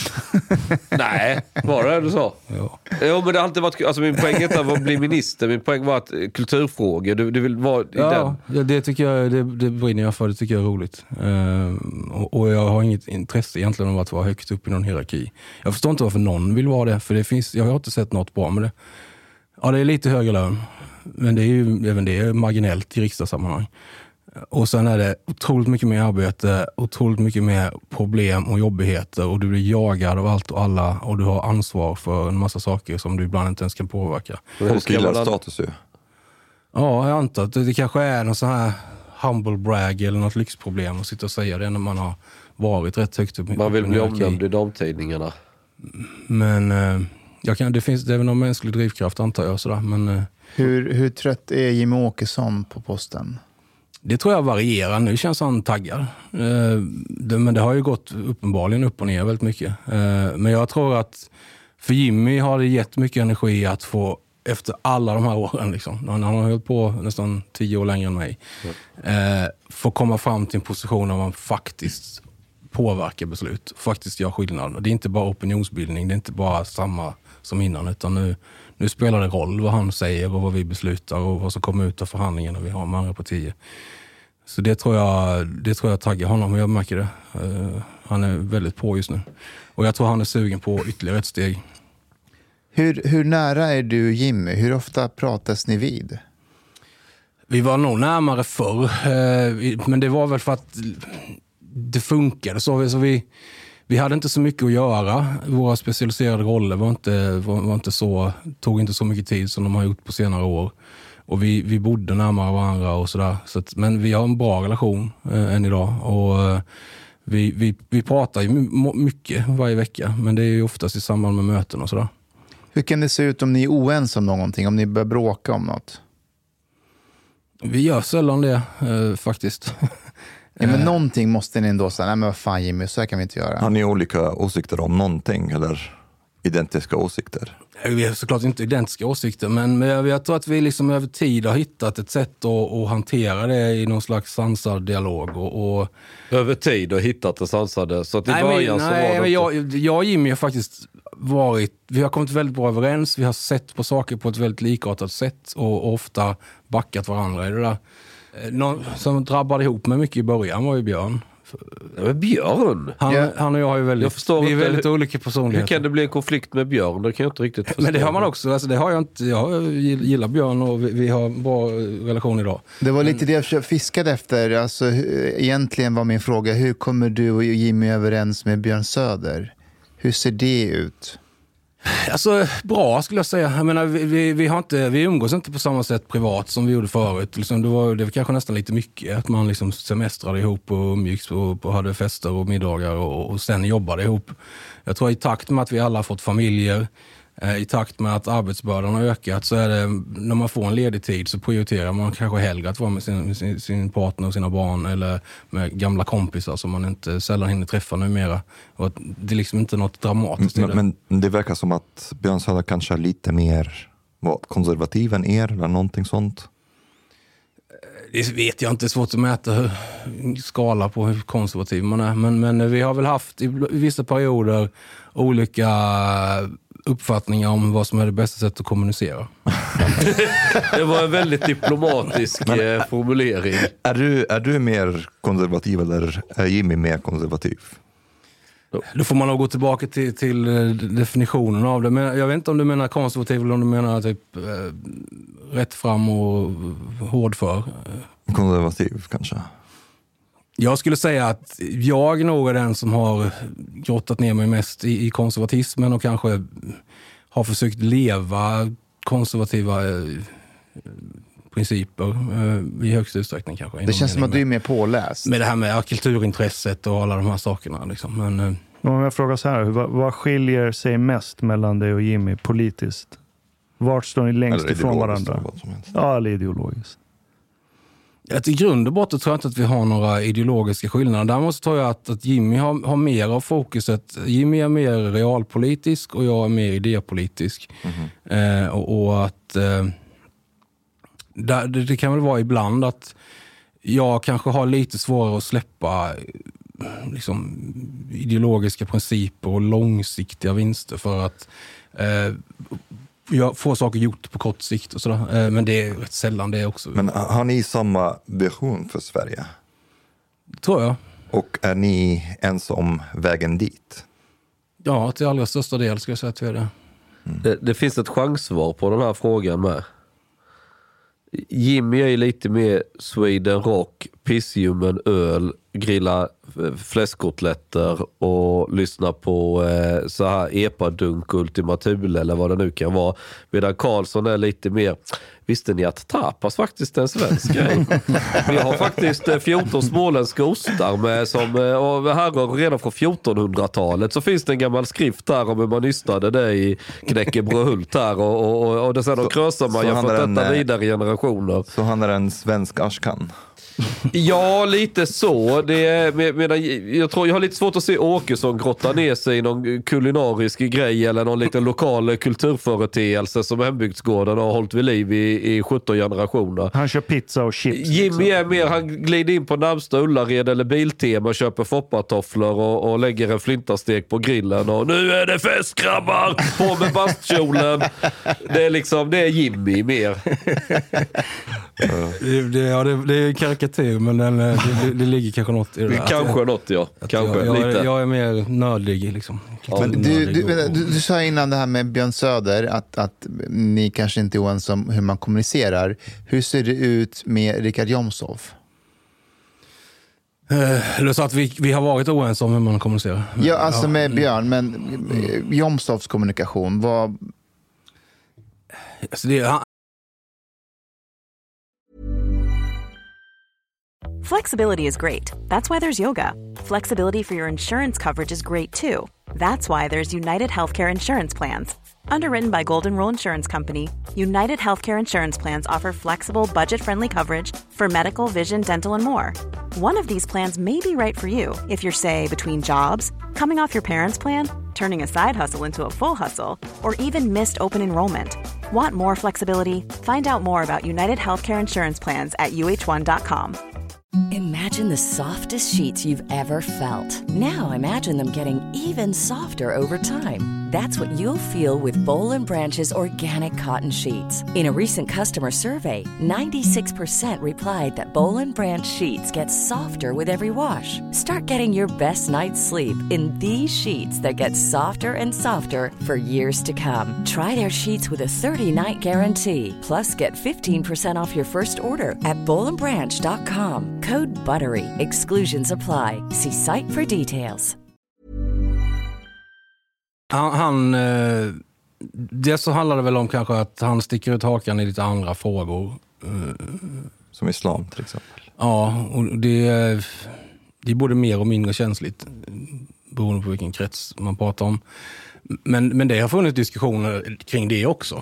Nej, var det du sa? Ja. Jo, men det har alltid varit, alltså min poäng inte var att bli minister, min poäng var att kulturfrågor, du vill vara i den. Ja, det tycker jag, det brinner jag för, det tycker jag är roligt. Och jag har inget intresse egentligen av att vara högt upp i någon hierarki. Jag förstår inte varför någon vill vara det, för jag har inte sett något bra med det. Ja, det är lite högre lön, men det är ju även det är marginellt i riksdagssammanhang. Och sen är det otroligt mycket mer arbete, otroligt mycket mer problem och jobbigheter och du blir jagad av allt och alla och du har ansvar för en massa saker som du ibland inte ens kan påverka. Folk gillar status ju. Ja, jag antar att det kanske är någon sån här humble brag eller något lyxproblem att sitta och säga det när man har varit rätt högt upp. Man vill bli omnämnd i de tidningarna. Men det är väl någon mänsklig drivkraft antar jag sådär. Men, hur trött är Jimmy Åkesson på posten? Det tror jag varierar. Nu känns han taggad. Men det har ju gått uppenbarligen upp och ner väldigt mycket. Men jag tror att för Jimmy har det gett mycket energi att få, efter alla de här åren, liksom, han har hållit på nästan 10 år längre än mig, få komma fram till en position där man faktiskt påverkar beslut. Faktiskt gör skillnad. Det är inte bara opinionsbildning, det är inte bara samma som innan, utan nu spelar det roll vad han säger och vad vi beslutar och vad som kommer ut av förhandlingarna vi har med andra partier. Så det tror jag taggar honom och jag märker det. Han är väldigt på just nu. Och jag tror han är sugen på ytterligare ett steg. Hur nära är du Jimmy? Hur ofta pratas ni vid? Vi var nog närmare förr. Men det var väl för att det funkade. Så vi hade inte så mycket att göra. Våra specialiserade roller var inte så, tog inte så mycket tid som de har gjort på senare år. Och vi bodde närmare varandra och sådär. Men vi har en bra relation än idag. Och vi pratar ju mycket varje vecka. Men det är ju oftast i samband med möten och sådär. Hur kan det se ut om ni är oense om någonting? Om ni börjar bråka om något? Vi gör sällan det faktiskt. Ja, men någonting måste ni ändå säga, nej men vad fan Jimmy, så här kan vi inte göra. Har ni olika åsikter om någonting eller identiska åsikter? Vi har såklart inte identiska åsikter, men jag tror att vi liksom över tid har hittat ett sätt att hantera det i någon slags sansad dialog. Och över tid har hittat det sansade, så att i början så var det jag och Jimmy har faktiskt vi har kommit väldigt bra överens, vi har sett på saker på ett väldigt likartat sätt och ofta backat varandra i det där. Någon som drabbade ihop med mycket i början var ju Björn. Björn? Han och jag har ju vi är väldigt olika personligheter. Hur kan det bli en konflikt med Björn? Det kan jag inte riktigt förstå. Men det har man också. Alltså, det har jag inte. Jag gillar Björn och vi har en bra relation idag. Det var lite det jag fiskade efter. Alltså, egentligen var min fråga, hur kommer du och Jimmy överens med Björn Söder? Hur ser det ut? Alltså bra skulle jag säga. Jag menar, vi umgås inte på samma sätt privat som vi gjorde förut. Liksom, det var kanske nästan lite mycket att man liksom semestrade ihop och umgicks och hade fester och middagar och sen jobbade ihop. Jag tror i takt med att vi alla har fått familjer, i takt med att arbetsbördan har ökat, så är det, när man får en ledig tid så prioriterar man kanske hellre att vara med sin partner och sina barn eller med gamla kompisar som man inte sällan hinner träffa numera. Och det är liksom inte något dramatiskt i det. Men det verkar som att Björn Söder kanske är lite mer konservativ än er eller någonting sånt. Det vet jag inte, svårt att mäta skala på hur konservativ man är. Men vi har väl haft i vissa perioder olika uppfattningar om vad som är det bästa sättet att kommunicera. Det var en väldigt diplomatisk formulering. Är du mer konservativ eller är Jimmy mer konservativ? Då får man nog gå tillbaka till definitionen av det. Men jag vet inte om du menar konservativ eller om du menar typ rätt fram och hård för. Konservativ kanske. Jag skulle säga att jag nog är den som har grottat ner mig mest i konservatismen och kanske har försökt leva konservativa principer i högsta utsträckning kanske. Det känns som att du är mer påläst. Med det här med kulturintresset och alla de här sakerna. Liksom. Men, om jag frågar så här, vad skiljer sig mest mellan dig och Jimmy politiskt? Vart står ni längst ifrån varandra? Ja, eller ideologiskt. I grund och botten tror jag inte att vi har några ideologiska skillnader. Däremot tror jag att Jimmy har mer av fokuset. Jimmy är mer realpolitisk och jag är mer idépolitisk. Och att det kan väl vara ibland att jag kanske har lite svårare att släppa liksom, ideologiska principer och långsiktiga vinster för att jag får saker gjort på kort sikt och sådär. Men det är rätt sällan det också. Men har ni samma vision för Sverige? Tror jag. Och är ni ens om vägen dit? Ja, till allra största del ska jag säga att vi är det. Det finns ett chanssvar på den här frågan med. Jimmy är lite mer Sweden Rock, pissljummen öl, grilla fläskkotletter och lyssna på så här epadunk Ultima Thule eller vad det nu kan vara. Medan Karlsson är lite mer, visste ni att tapas faktiskt är en svensk grej? Vi har faktiskt 14 småländska ostar med som härrör redan från 1400-talet. Så finns det en gammal skrift där om hur man ystade det i Knäckebrohult här och det sen krösar man ju fått detta vidare generationer. Så han är en svensk Ashkan. Ja, lite så. Det är, jag tror jag har lite svårt att se Åkesson grotta ner sig i någon kulinarisk grej eller någon liten lokal kulturföreteelse som hembygdsgården har hållit vid liv i 17 generationer. Han kör pizza och chips. Jimmy är mer, han glider in på närmsta Ullared eller Biltema, köper foppatofflor och lägger en flintastek på grillen och nu är det fest grabbar, på med bastkjolen. Det är liksom, det är Jimmy mer. Det är karikatyr, men det ligger kanske något i det där. Kanske något, ja. Kanske, jag är mer nördig liksom. Men du sa innan det här med Björn Söder att ni kanske inte är oense om hur man kommunicerar. Hur ser det ut med Richard Jomshof? Du sa att vi har varit oense om hur man kommunicerar. Ja, alltså med Björn, men Jomshofs kommunikation, vad... Alltså det Flexibility is great. That's why there's yoga. Flexibility for your insurance coverage is great too. That's why there's United Healthcare Insurance Plans. Underwritten by Golden Rule Insurance Company, United Healthcare Insurance Plans offer flexible, budget-friendly coverage for medical, vision, dental, and more. One of these plans may be right for you if you're, say, between jobs, coming off your parents' plan, turning a side hustle into a full hustle, or even missed open enrollment. Want more flexibility? Find out more about United Healthcare Insurance Plans at uh1.com. Imagine the softest sheets you've ever felt. Now imagine them getting even softer over time. That's what you'll feel with Boll & Branch's organic cotton sheets. In a recent customer survey, 96% replied that Boll & Branch sheets get softer with every wash. Start getting your best night's sleep in these sheets that get softer and softer for years to come. Try their sheets with a 30-night guarantee. Plus, get 15% off your first order at bollandbranch.com. Code BUTTERY. Exclusions apply. See site for details. Det så handlar det väl om kanske att han sticker ut hakan i lite andra frågor. Som islam till exempel. Ja, och det är både mer och mindre känsligt beroende på vilken krets man pratar om. Men det har funnits diskussioner kring det också.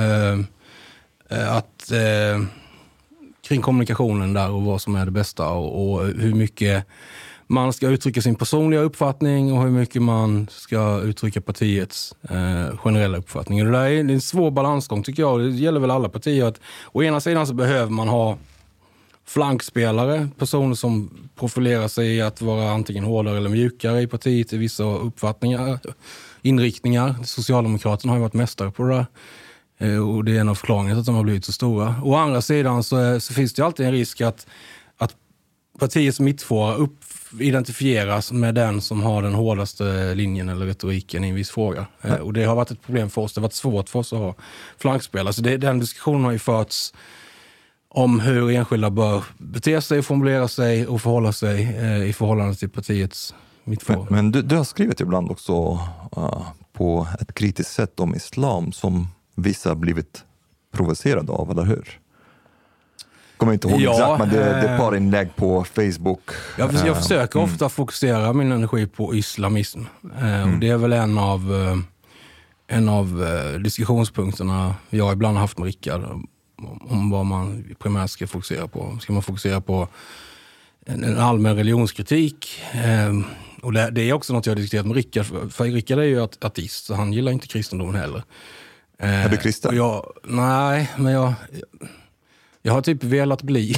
Kring kommunikationen där och vad som är det bästa och hur mycket man ska uttrycka sin personliga uppfattning och hur mycket man ska uttrycka partiets generella uppfattning. Det där är en svår balansgång tycker jag. Det gäller väl alla partier att å ena sidan så behöver man ha flankspelare, personer som profilerar sig i att vara antingen hårdare eller mjukare i partiet i vissa uppfattningar, inriktningar. Socialdemokraterna har ju varit mästare på det där. Och det är en av förklaringarna att de har blivit så stora. Å andra sidan så finns det alltid en risk att partiets mittfåra identifieras med den som har den hårdaste linjen eller retoriken i en viss fråga. Och det har varit ett problem för oss. Det har varit svårt för oss att ha flankspelare. Så den diskussionen har ju förts om hur enskilda bör bete sig, formulera sig och förhålla sig i förhållande till partiets mittfåra. Men du har skrivit ibland också på ett kritiskt sätt om islam som vissa har blivit provocerade av, eller hur? Kommer inte ihåg exakt, men det är ett par inlägg på Facebook. Jag försöker ofta fokusera min energi på islamism. Och det är väl en av diskussionspunkterna jag ibland har haft med Rickard om vad man primärt ska fokusera på. Ska man fokusera på en allmän religionskritik? Och det är också något jag har diskuterat med Rickard. För Rickard är ju ateist, så han gillar inte kristendomen heller. Är du kristen? Nej, men jag har typ velat bli.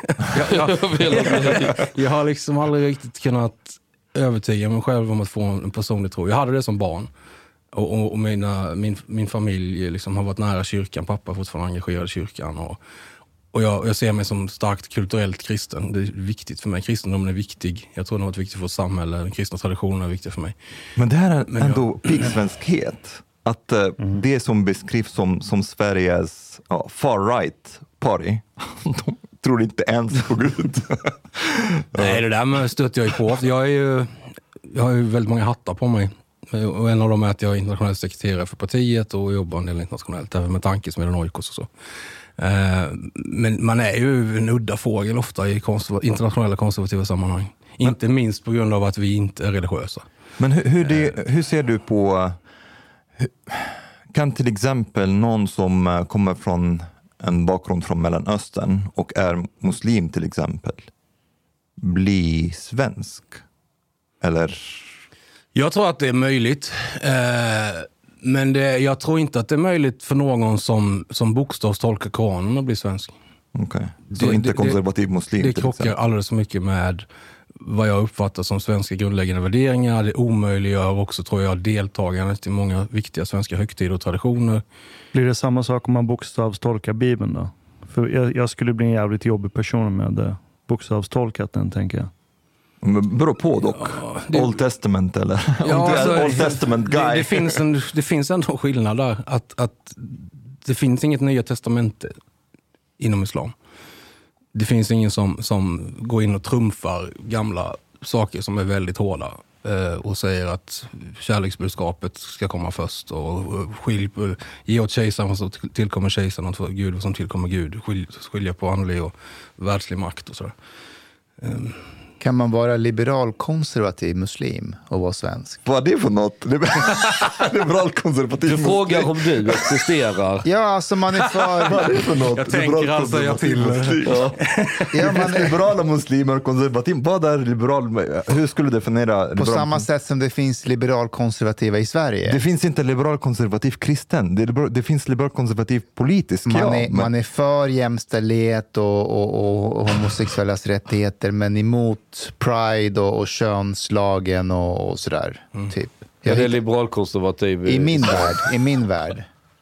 Jag har liksom aldrig riktigt kunnat övertyga mig själv om att få en personlig tro. Jag hade det som barn. Och min familj liksom har varit nära kyrkan. Pappa fortfarande engagerad i kyrkan. Och jag ser mig som starkt kulturellt kristen. Det är viktigt för mig. Kristendomen är viktig. Jag tror det har varit viktigt för vårt samhälle. Den kristna traditionen är viktig för mig. Men det här är ändå pigsvenskhet. Att det som beskrivs som Sveriges far-right party, de tror inte ens på Gud. Nej, det där stöter jag ju på. Jag har ju väldigt många hattar på mig. Och en av dem är att jag är internationell sekreterare för partiet och jobbar en del internationellt, även med tanke som är den Oikos och så. Men man är ju en udda fågel ofta i internationella konservativa sammanhang. Inte minst på grund av att vi inte är religiösa. Men hur ser du på... Kan till exempel någon som kommer från en bakgrund från Mellanöstern och är muslim till exempel bli svensk? Eller... Jag tror att det är möjligt. Men jag tror inte att det är möjligt för någon som bokstavstolkar Koranen att bli svensk. Okay. Så inte konservativ muslim? Det krockar alldeles för mycket med vad jag uppfattar som svenska grundläggande värderingar. Det omöjliggör också, tror jag, deltagandet i många viktiga svenska högtider och traditioner. Blir det samma sak om man bokstavstolkar Bibeln då? För jag skulle bli en jävligt jobbig person med bokstavstolkat den, tänker jag. Men beror på dock. Old Testament eller? Ja, alltså, Old Testament guy. Det finns ändå skillnad där. Att det finns inget nya testamente inom islam. Det finns ingen som går in och trumfar gamla saker som är väldigt hårda och säger att kärleksbudskapet ska komma först och ge åt kejsaren vad som tillkommer kejsaren och Gud vad som tillkommer Gud. Skilja på andlig och världslig makt och sådär. Kan man vara liberal-konservativ muslim och vara svensk? Vad är det för något? Liberal-konservativ muslim? Du frågar om du existerar. Ja, alltså man är för... Vad är det för något? Jag tänker alltså jag till. Ja, man är liberala muslimer och konservativ. Vad är liberal? Hur skulle du definiera liberal? På samma sätt som det finns liberal-konservativa i Sverige. Det finns inte liberal-konservativ kristen. Det finns liberal-konservativ politisk. Man är för jämställdhet och homosexuellas rättigheter, men emot pride och könslagen och sådär. Typ. Det är liberalkonservativ i min värld.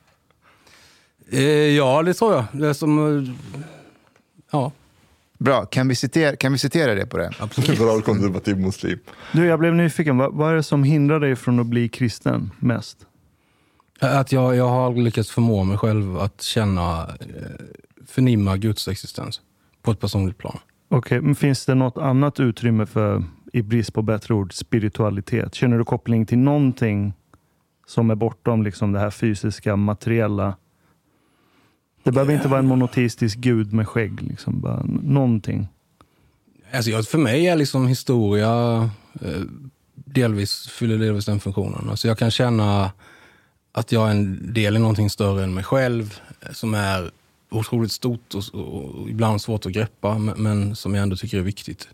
Ja, det tror jag. Det är som... Ja. Bra, kan vi citera det på det? Absolut. Liberalkonservativ muslim. Du, jag blev nyfiken. Vad är det som hindrar dig från att bli kristen mest? Att jag har lyckats förmå mig själv att förnimma Guds existens på ett personligt plan. Okej, men finns det något annat utrymme för, i brist på bättre ord, spiritualitet? Känner du koppling till någonting som är bortom liksom det här fysiska, materiella? Det behöver inte vara en monoteistisk gud med skägg, liksom, bara någonting. Alltså för mig är liksom historia fyller delvis den funktionen. Alltså jag kan känna att jag är en del i någonting större än mig själv, som är otroligt stort och ibland svårt att greppa, men som jag ändå tycker är viktigt.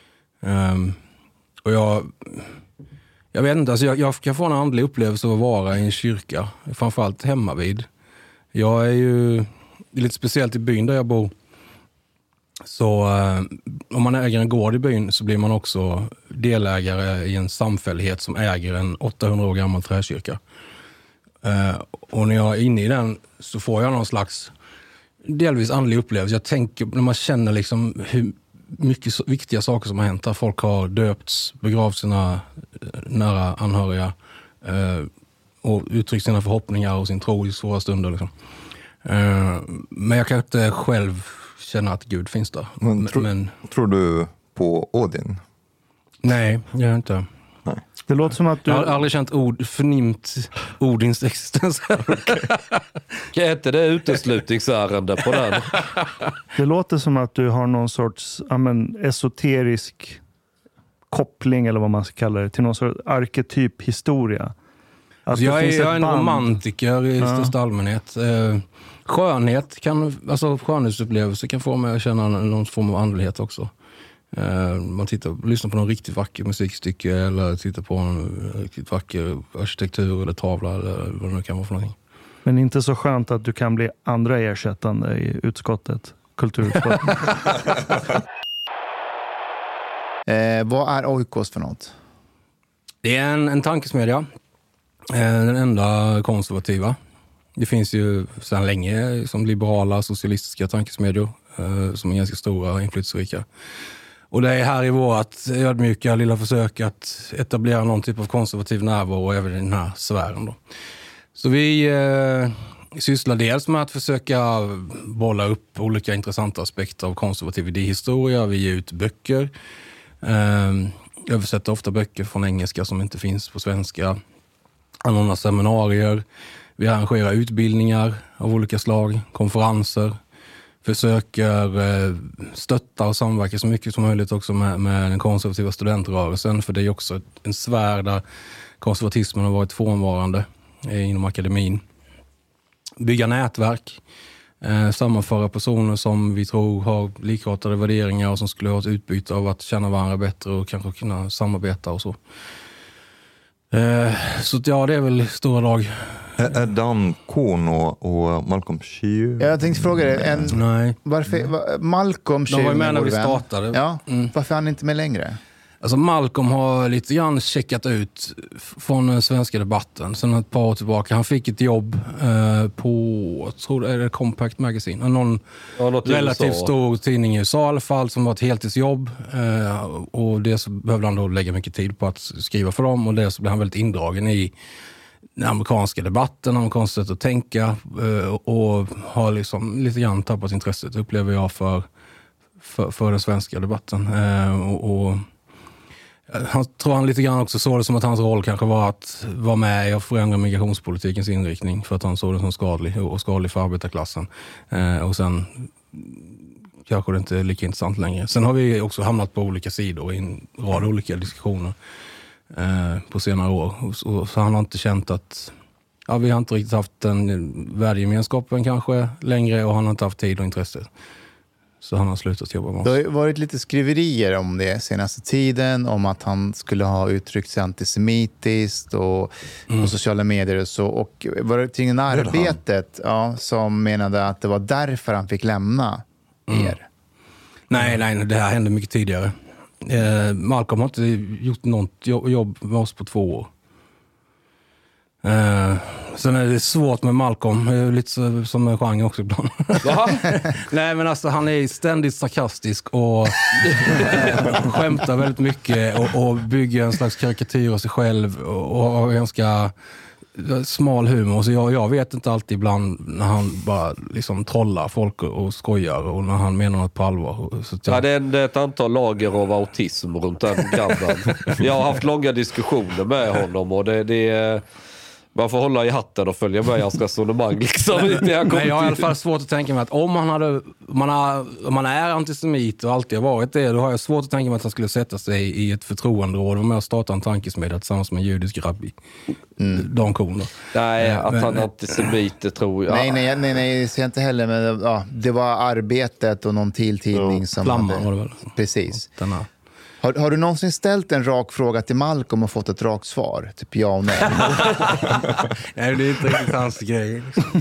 Och jag vet inte, alltså jag kan få en andlig upplevelse av att vara i en kyrka, framförallt hemma vid. Jag är ju lite speciellt i byn där jag bor. Så om man äger en gård i byn så blir man också delägare i en samfällighet som äger en 800 år gammal träkyrka. Och när jag är inne i den så får jag någon slags delvis andlig upplevelse. Jag tänker, när man känner liksom hur mycket viktiga saker som har hänt. Där folk har döpts, begravt sina nära anhöriga och uttryckt sina förhoppningar och sin tro i svåra stunder. Liksom. Men jag kan inte själv känna att Gud finns där. Men tror du på Odin? Nej, jag gör inte. Nej. Det låter som att du... Jag har aldrig förnimt Odins existens. Kan inte det uteslutningsärende på den? Det låter som att du har någon sorts esoterisk koppling, eller vad man ska kalla det, till någon sorts arketyphistoria. Alltså, jag är en romantiker i största allmänhet. Skönhet skönhetsupplevelse kan få mig att känna någon form av andlighet också. Man lyssnar på någon riktigt vacker musikstycke eller tittar på en riktigt vacker arkitektur eller tavla eller vad det nu kan vara för någonting. Men inte så skönt att du kan bli andra ersättande i utskottet, kulturutskottet. Vad är Oikos för något? Det är en tankesmedja. Den enda konservativa. Det finns ju sedan länge som liberala, socialistiska tankesmedjor som är ganska stora och inflytelserika. Och det är här i vårt ödmjuka lilla försök att etablera någon typ av konservativ närvaro även i den här sfären då. Så vi sysslar dels med att försöka bolla upp olika intressanta aspekter av konservativ idéhistoria. Vi ger ut böcker. Översätter ofta böcker från engelska som inte finns på svenska. Anordnar seminarier. Vi arrangerar utbildningar av olika slag, konferenser. Försöker stötta och samverka så mycket som möjligt också med den konservativa studentrörelsen. För det är också en sfär där konservatismen har varit frånvarande inom akademin. Bygga nätverk. Sammanföra personer som vi tror har likartade värderingar och som skulle ha ett utbyte av att känna varandra bättre och kanske kunna samarbeta och så. Så ja, det är väl stora drag. Är Dan Kohn och Malcolm Shiu? Jag tänkte fråga dig. Nej. Varför Malcolm Shiu? De var ju med när vi startade. Ja. Varför är han inte med längre? Alltså Malcolm har lite grann checkat ut från den svenska debatten sen ett par år tillbaka. Han fick ett jobb på, jag tror det är Compact Magazine. Någon relativt stor tidning i USA i alla fall som var ett heltidsjobb. Och det så behövde han då lägga mycket tid på att skriva för dem. Och det så blev han väldigt indragen i den amerikanska debatten, amerikanska sätt att tänka. Och har liksom lite grann tappat intresset, upplever jag, för den svenska debatten. Han tror han lite grann också såg det som att hans roll kanske var att vara med och förändra migrationspolitikens inriktning för att han såg det som skadlig för arbetarklassen. Och sen kanske det inte är lika intressant längre. Sen har vi också hamnat på olika sidor i en rad olika diskussioner på senare år. Och så han har inte känt att vi har inte riktigt haft den värdegemenskapen kanske längre och han har inte haft tid och intresse. Så han har slutat jobba med oss. Det har varit lite skriverier om det senaste tiden. Om att han skulle ha uttryckt sig antisemitiskt och på sociala medier och så. Och var det tidningen Arbetet som menade att det var därför han fick lämna er? Nej, det här hände mycket tidigare. Malcolm har inte gjort något jobb med oss på 2 år. Sen är det svårt med Malcolm, lite som en genre också ibland. Nej, men alltså han är ständigt sarkastisk och skämtar väldigt mycket och bygger en slags karikatyr av sig själv och har ganska smal humor. Så jag vet inte alltid ibland när han bara liksom trollar folk och skojar och när han menar något på allvar. Så det är ett antal lager av autism runt den grabben. Jag har haft långa diskussioner med honom och det man får hålla i hatten och följa med hans resonemang. Liksom. Men jag har i alla fall svårt att tänka mig att om man är antisemit och alltid har varit det, då har jag svårt att tänka mig att han skulle sätta sig i ett förtroenderåd och med att starta en tankesmedja tillsammans med en judisk rabbi. Dan Kohn. Nej, att han är antisemit, det tror jag. Nej, det ser jag inte heller. Men det var Arbetet och någon tidning som Flamman var det väl. Precis. Har du någonsin ställt en rak fråga till Malcolm och fått ett rakt svar? Typ ja och nej. Nej, det är inte riktigt hans grej.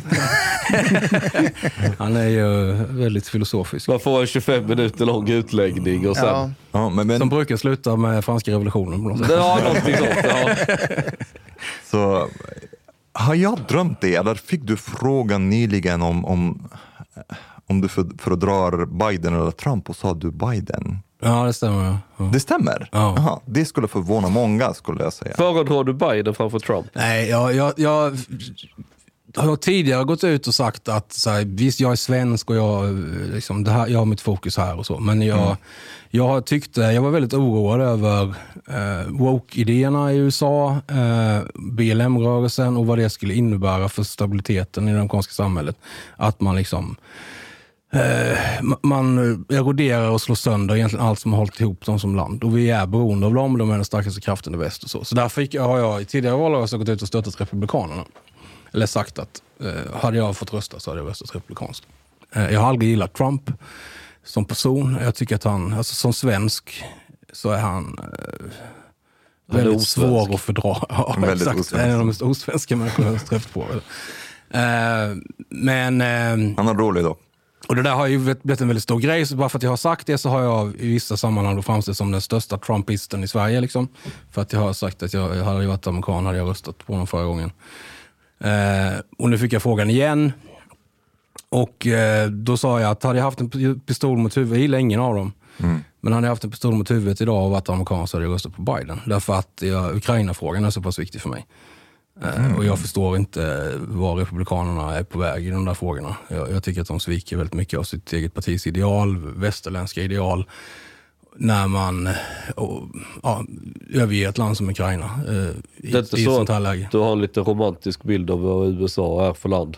Han är ju väldigt filosofisk. Man får en 25 minuter lång utläggning och sen... Ja, men... Som brukar sluta med franska revolutionen. Ja, någonting sånt. Ja. Så har jag drömt det? Eller fick du frågan nyligen om du föredrar Biden eller Trump och sa du Biden? Ja, det stämmer. Ja. Det stämmer? Ja. Aha, det skulle förvåna många, skulle jag säga. Föredrar du Biden framför Trump? Nej, jag har tidigare gått ut och sagt att så här, visst, jag är svensk och jag har mitt fokus här och så. Men jag var väldigt oroad över woke-idéerna i USA, BLM-rörelsen och vad det skulle innebära för stabiliteten i det amerikanska samhället. Att man liksom... man eroderar och slår sönder egentligen allt som har hållit ihop dem som land. Och vi är beroende av dem, de är den starkaste kraften i väst och så. Så därför har jag i tidigare valrörelser gått ut och stöttat republikanerna. Eller sagt att hade jag fått rösta så hade jag röstat republikanskt. Jag har aldrig gillat Trump som person. Jag tycker att han, alltså som svensk så är han väldigt svår att fördra. Ja, exakt. En av de mest osvenska människor jag har träffat på. Men han är rolig då. Och det där har ju blivit en väldigt stor grej, så bara för att jag har sagt det så har jag i vissa sammanhang då framställt som den största trumpisten i Sverige liksom. För att jag har sagt att jag hade varit amerikan, hade jag röstat på honom förra gången. Och nu fick jag frågan igen. Och då sa jag att hade jag haft en pistol mot huvudet, jag gillar ingen av dem. Men hade jag haft en pistol mot huvudet idag och varit amerikan så hade jag röstat på Biden. Därför att Ukraina-frågan är så pass viktig för mig. Och jag förstår inte var republikanerna är på väg i de där frågorna. Jag tycker att de sviker väldigt mycket av sitt eget partis ideal, västerländska ideal, när man överger ett land som Ukraina i ett sånt här läge. Du har en lite romantisk bild av vad USA är för land.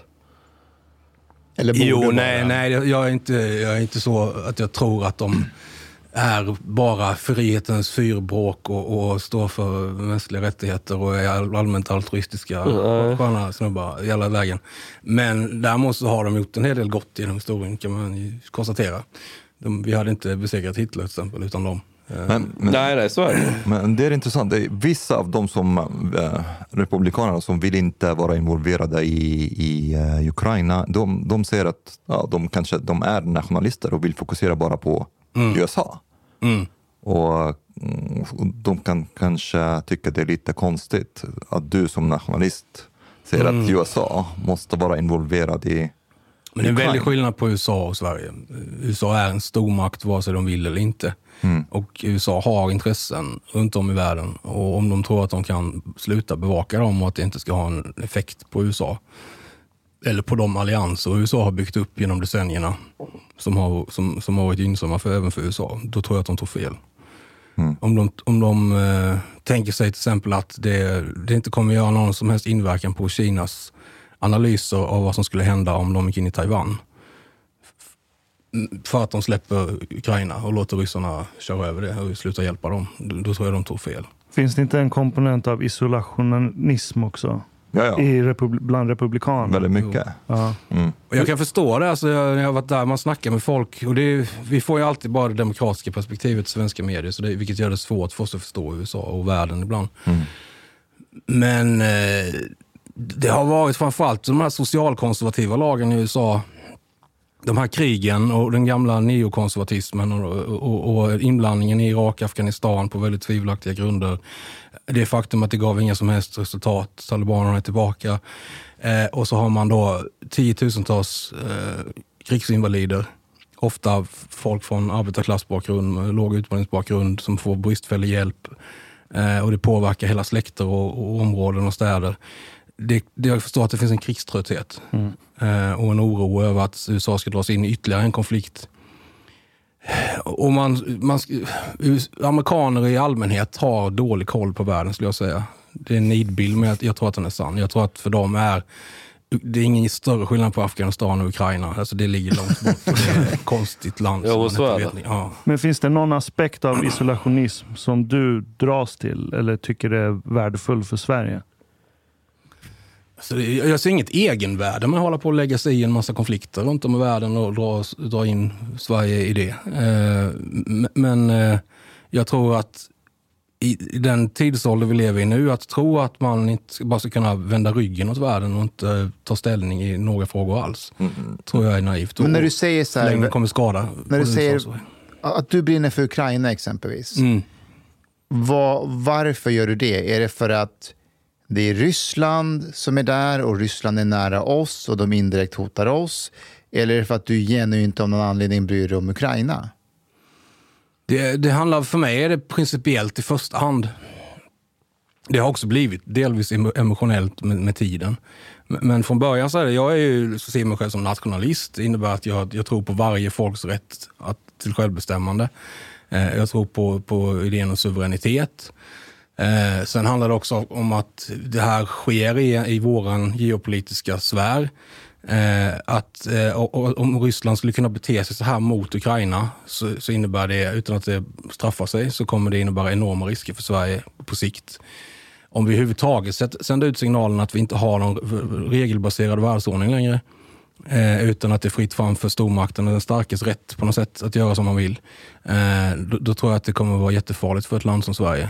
Eller nej, jag är inte så att jag tror att de är bara frihetens fyrbråk och står för mänskliga rättigheter och är allmänt altruistiska sköna snubbar i alla lägen. Men däremot så har de gjort en hel del gott genom historien, kan man ju konstatera. Vi hade inte besegrat Hitler till exempel utan dem. Nej, så är det. Men det är intressant. Vissa av de som republikanerna som vill inte vara involverade i Ukraina, de säger att de är nationalister och vill fokusera bara på USA. Och de kan kanske tycka det är lite konstigt att du som nationalist säger att USA måste vara involverad i Men det är en väldig skillnad på USA och Sverige. USA är en stormakt vare sig de vill eller inte. Och USA har intressen runt om i världen. Och om de tror att de kan sluta bevaka dem och att det inte ska ha en effekt på USA eller på de allianser USA har byggt upp genom decennierna som har varit gynnsamma även för USA, då tror jag att de tog fel. Om de tänker sig till exempel att det inte kommer göra någon som helst inverkan på Kinas analyser av vad som skulle hända om de gick in i Taiwan. För att de släpper Ukraina och låter ryssarna köra över det och sluta hjälpa dem. Då tror jag de tog fel. Finns det inte en komponent av isolationism också? Ja. Bland republikaner. Väldigt mycket. Ja. Och jag kan förstå det, alltså, när jag har varit där, man snackar med folk och vi får ju alltid bara det demokratiska perspektivet i svenska medier, så vilket gör det svårt för oss att förstå USA och världen ibland. Men det har varit framförallt de här socialkonservativa lagen i USA, de här krigen och den gamla neokonservatismen och inblandningen i Irak, Afghanistan på väldigt tvivelaktiga grunder. Det faktum att det gav inga som helst resultat, talibanerna är tillbaka. Och så har man då 10-tusentals krigsinvalider. Ofta folk från arbetarklassbakgrund med låg utbildningsbakgrund som får bristfällig hjälp. Och det påverkar hela släkter och områden och städer. Jag förstår att det finns en krigströtthet och en oro över att USA ska dras in i ytterligare en konflikt. Och amerikaner i allmänhet har dålig koll på världen, skulle jag säga. Det är en nidbild, men jag tror att den är sann. Jag tror att för dem det är ingen större skillnad på Afghanistan och Ukraina. Alltså det ligger långt bort och det är ett konstigt land. Men finns det någon aspekt av isolationism som du dras till eller tycker är värdefull för Sverige? Alltså, jag ser inget egenvärde med att hålla på att lägga sig i en massa konflikter runt om i världen och dra in Sverige i det. Men Jag tror att i den tidsålder vi lever i nu, att tro att man inte bara ska kunna vända ryggen åt världen och inte ta ställning i några frågor alls, tror jag är naivt. Men när du säger så här, längre kommer skada. När du säger att du brinner för Ukraina exempelvis, varför gör du det? Är det för att det är Ryssland som är där och Ryssland är nära oss och de indirekt hotar oss? Eller är det för att du genuint av någon anledning bryr dig om Ukraina? Det handlar, för mig är det principiellt i första hand. Det har också blivit delvis emotionellt med tiden. Men från början så är det, jag är ju, så ser mig själv som nationalist. Det innebär att jag tror på varje folks rätt till självbestämmande. Jag tror på idén om suveränitet. Sen handlar det också om att det här sker i våran geopolitiska sfär. Att om Ryssland skulle kunna bete sig så här mot Ukraina, så innebär det, utan att det straffar sig, så kommer det innebära enorma risker för Sverige på sikt. Om vi överhuvudtaget sänder ut signalen att vi inte har någon regelbaserad världsordning längre, utan att det är fritt fram för stormakten och den starkes rätt på något sätt att göra som man vill, då tror jag att det kommer att vara jättefarligt för ett land som Sverige.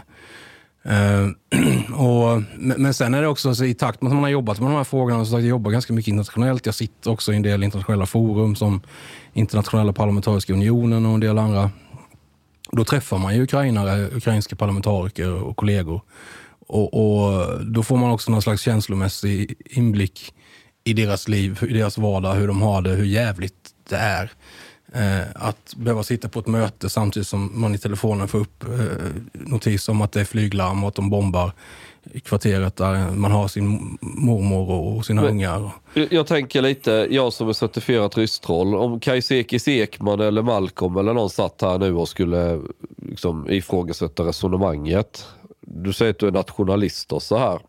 Men sen är det också så, i takt med att man har jobbat med de här frågorna, så jag jobbar ganska mycket internationellt. Jag sitter också i en del internationella forum som Internationella parlamentariska unionen och en del andra. Då träffar man ju ukrainska parlamentariker och kollegor, och då får man också någon slags känslomässig inblick i deras liv, i deras vardag, hur de har det, hur jävligt det är att behöva sitta på ett möte samtidigt som man i telefonen får upp notis om att det är flyglarm och att de bombar i kvarteret där man har sin mormor och sina ungar. Jag tänker lite, jag som är certifierat rystroll, om Kajsekis Ekman eller Malcolm eller någon satt här nu och skulle liksom ifrågasätta resonemanget. Du säger att du är nationalist och så här.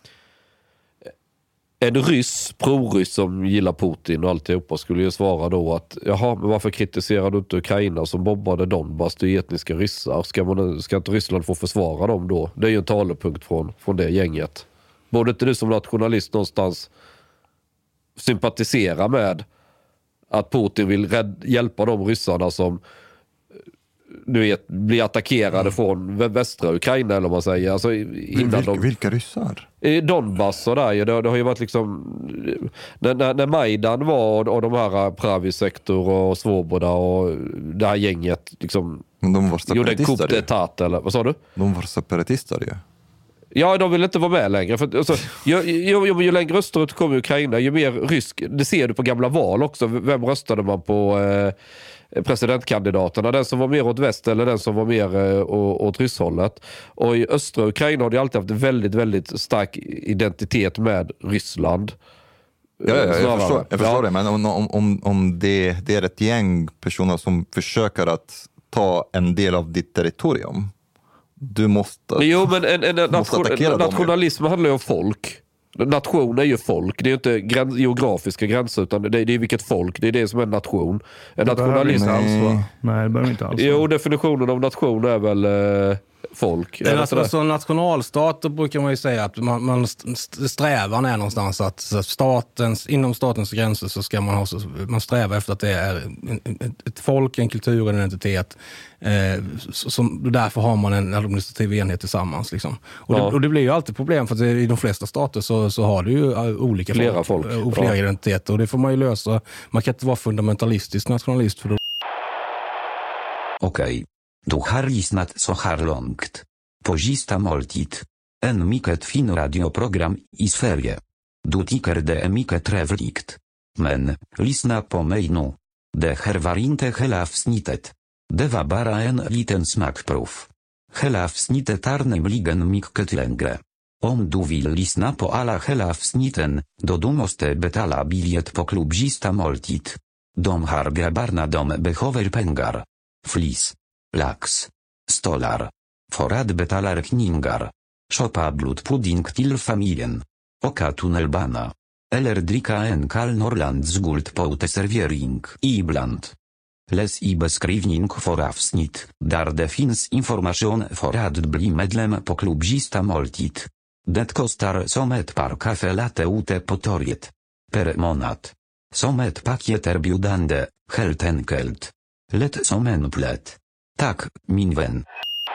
En pro-ryss som gillar Putin och alltihopa skulle ju svara då att jaha, men varför kritiserar du inte Ukraina som bombade Donbass, det är etniska ryssar? Ska inte Ryssland få försvara dem då? Det är ju en talepunkt från det gänget. Borde inte du som nationalist någonstans sympatisera med att Putin vill hjälpa de ryssarna som blir attackerade från västra Ukraina, eller vad man säger. Alltså, vilka ryssar? Donbass och där. Det har ju varit liksom när Majdan var och de här Pravi-sektor och Svoboda och det här gänget liksom de var gjorde en coup d'etat, eller vad sa du? De var separatister ju. Ja, de vill inte vara med längre. För, alltså, ju längre österut kommer Ukraina, ju mer rysk. Det ser du på gamla val också. Vem röstade man på presidentkandidaterna? Den som var mer åt väst eller den som var mer åt rysshållet? Och i östra Ukraina har de alltid haft en väldigt, väldigt stark identitet med Ryssland. Ja, jag förstår det. Men om det är ett gäng personer som försöker att ta en del av ditt territorium, du måste... Jo, men en nationalism handlar ju om folk. Nation är ju folk. Det är ju inte geografiska gränser, utan det är vilket folk. Det är det som är en nation. En nationalism... Nej, det behöver inte alls. Jo, definitionen av nation är väl folk. Alltså nationalstater brukar man ju säga att strävan är någonstans att inom statens gränser så ska man sträva efter att det är ett folk, en kultur, en identitet. Därför har man en administrativ enhet tillsammans. Liksom. Och det blir ju alltid problem, för att i de flesta stater så har du ju olika folk och flera identiteter. Och det får man ju lösa. Man kan inte vara fundamentalistisk nationalist för då. Okej. Du har lyssnat så här långt på Sista måltid, en mycket fin radioprogram i Sverige. Du tycker det är mycket trevligt. Men, lyssna på mig nu. Det här var inte hela avsnittet. Det var bara en liten smakprov. Hela avsnittet är nämligen mycket längre. Om du vill lyssna på alla hela avsnitten, då du måste betala biljett på klubb Sista måltid. De här grabbarna behöver pengar. Flis. Lax. Stolar. För att betala räkningar. Shoppa blodpudding till familjen. Åka tunnelbana. Eller dricka en kall Norrlands Guld på uteservering ibland. Läs i beskrivning för avsnitt, där det finns information för att bli medlem på klubb Sista måltid. Det kostar som ett par kaffe latte ute på torget. Per månad. Som ett pakieterbjudande, helt enkelt. Lätt som en plätt. Tack, min vän.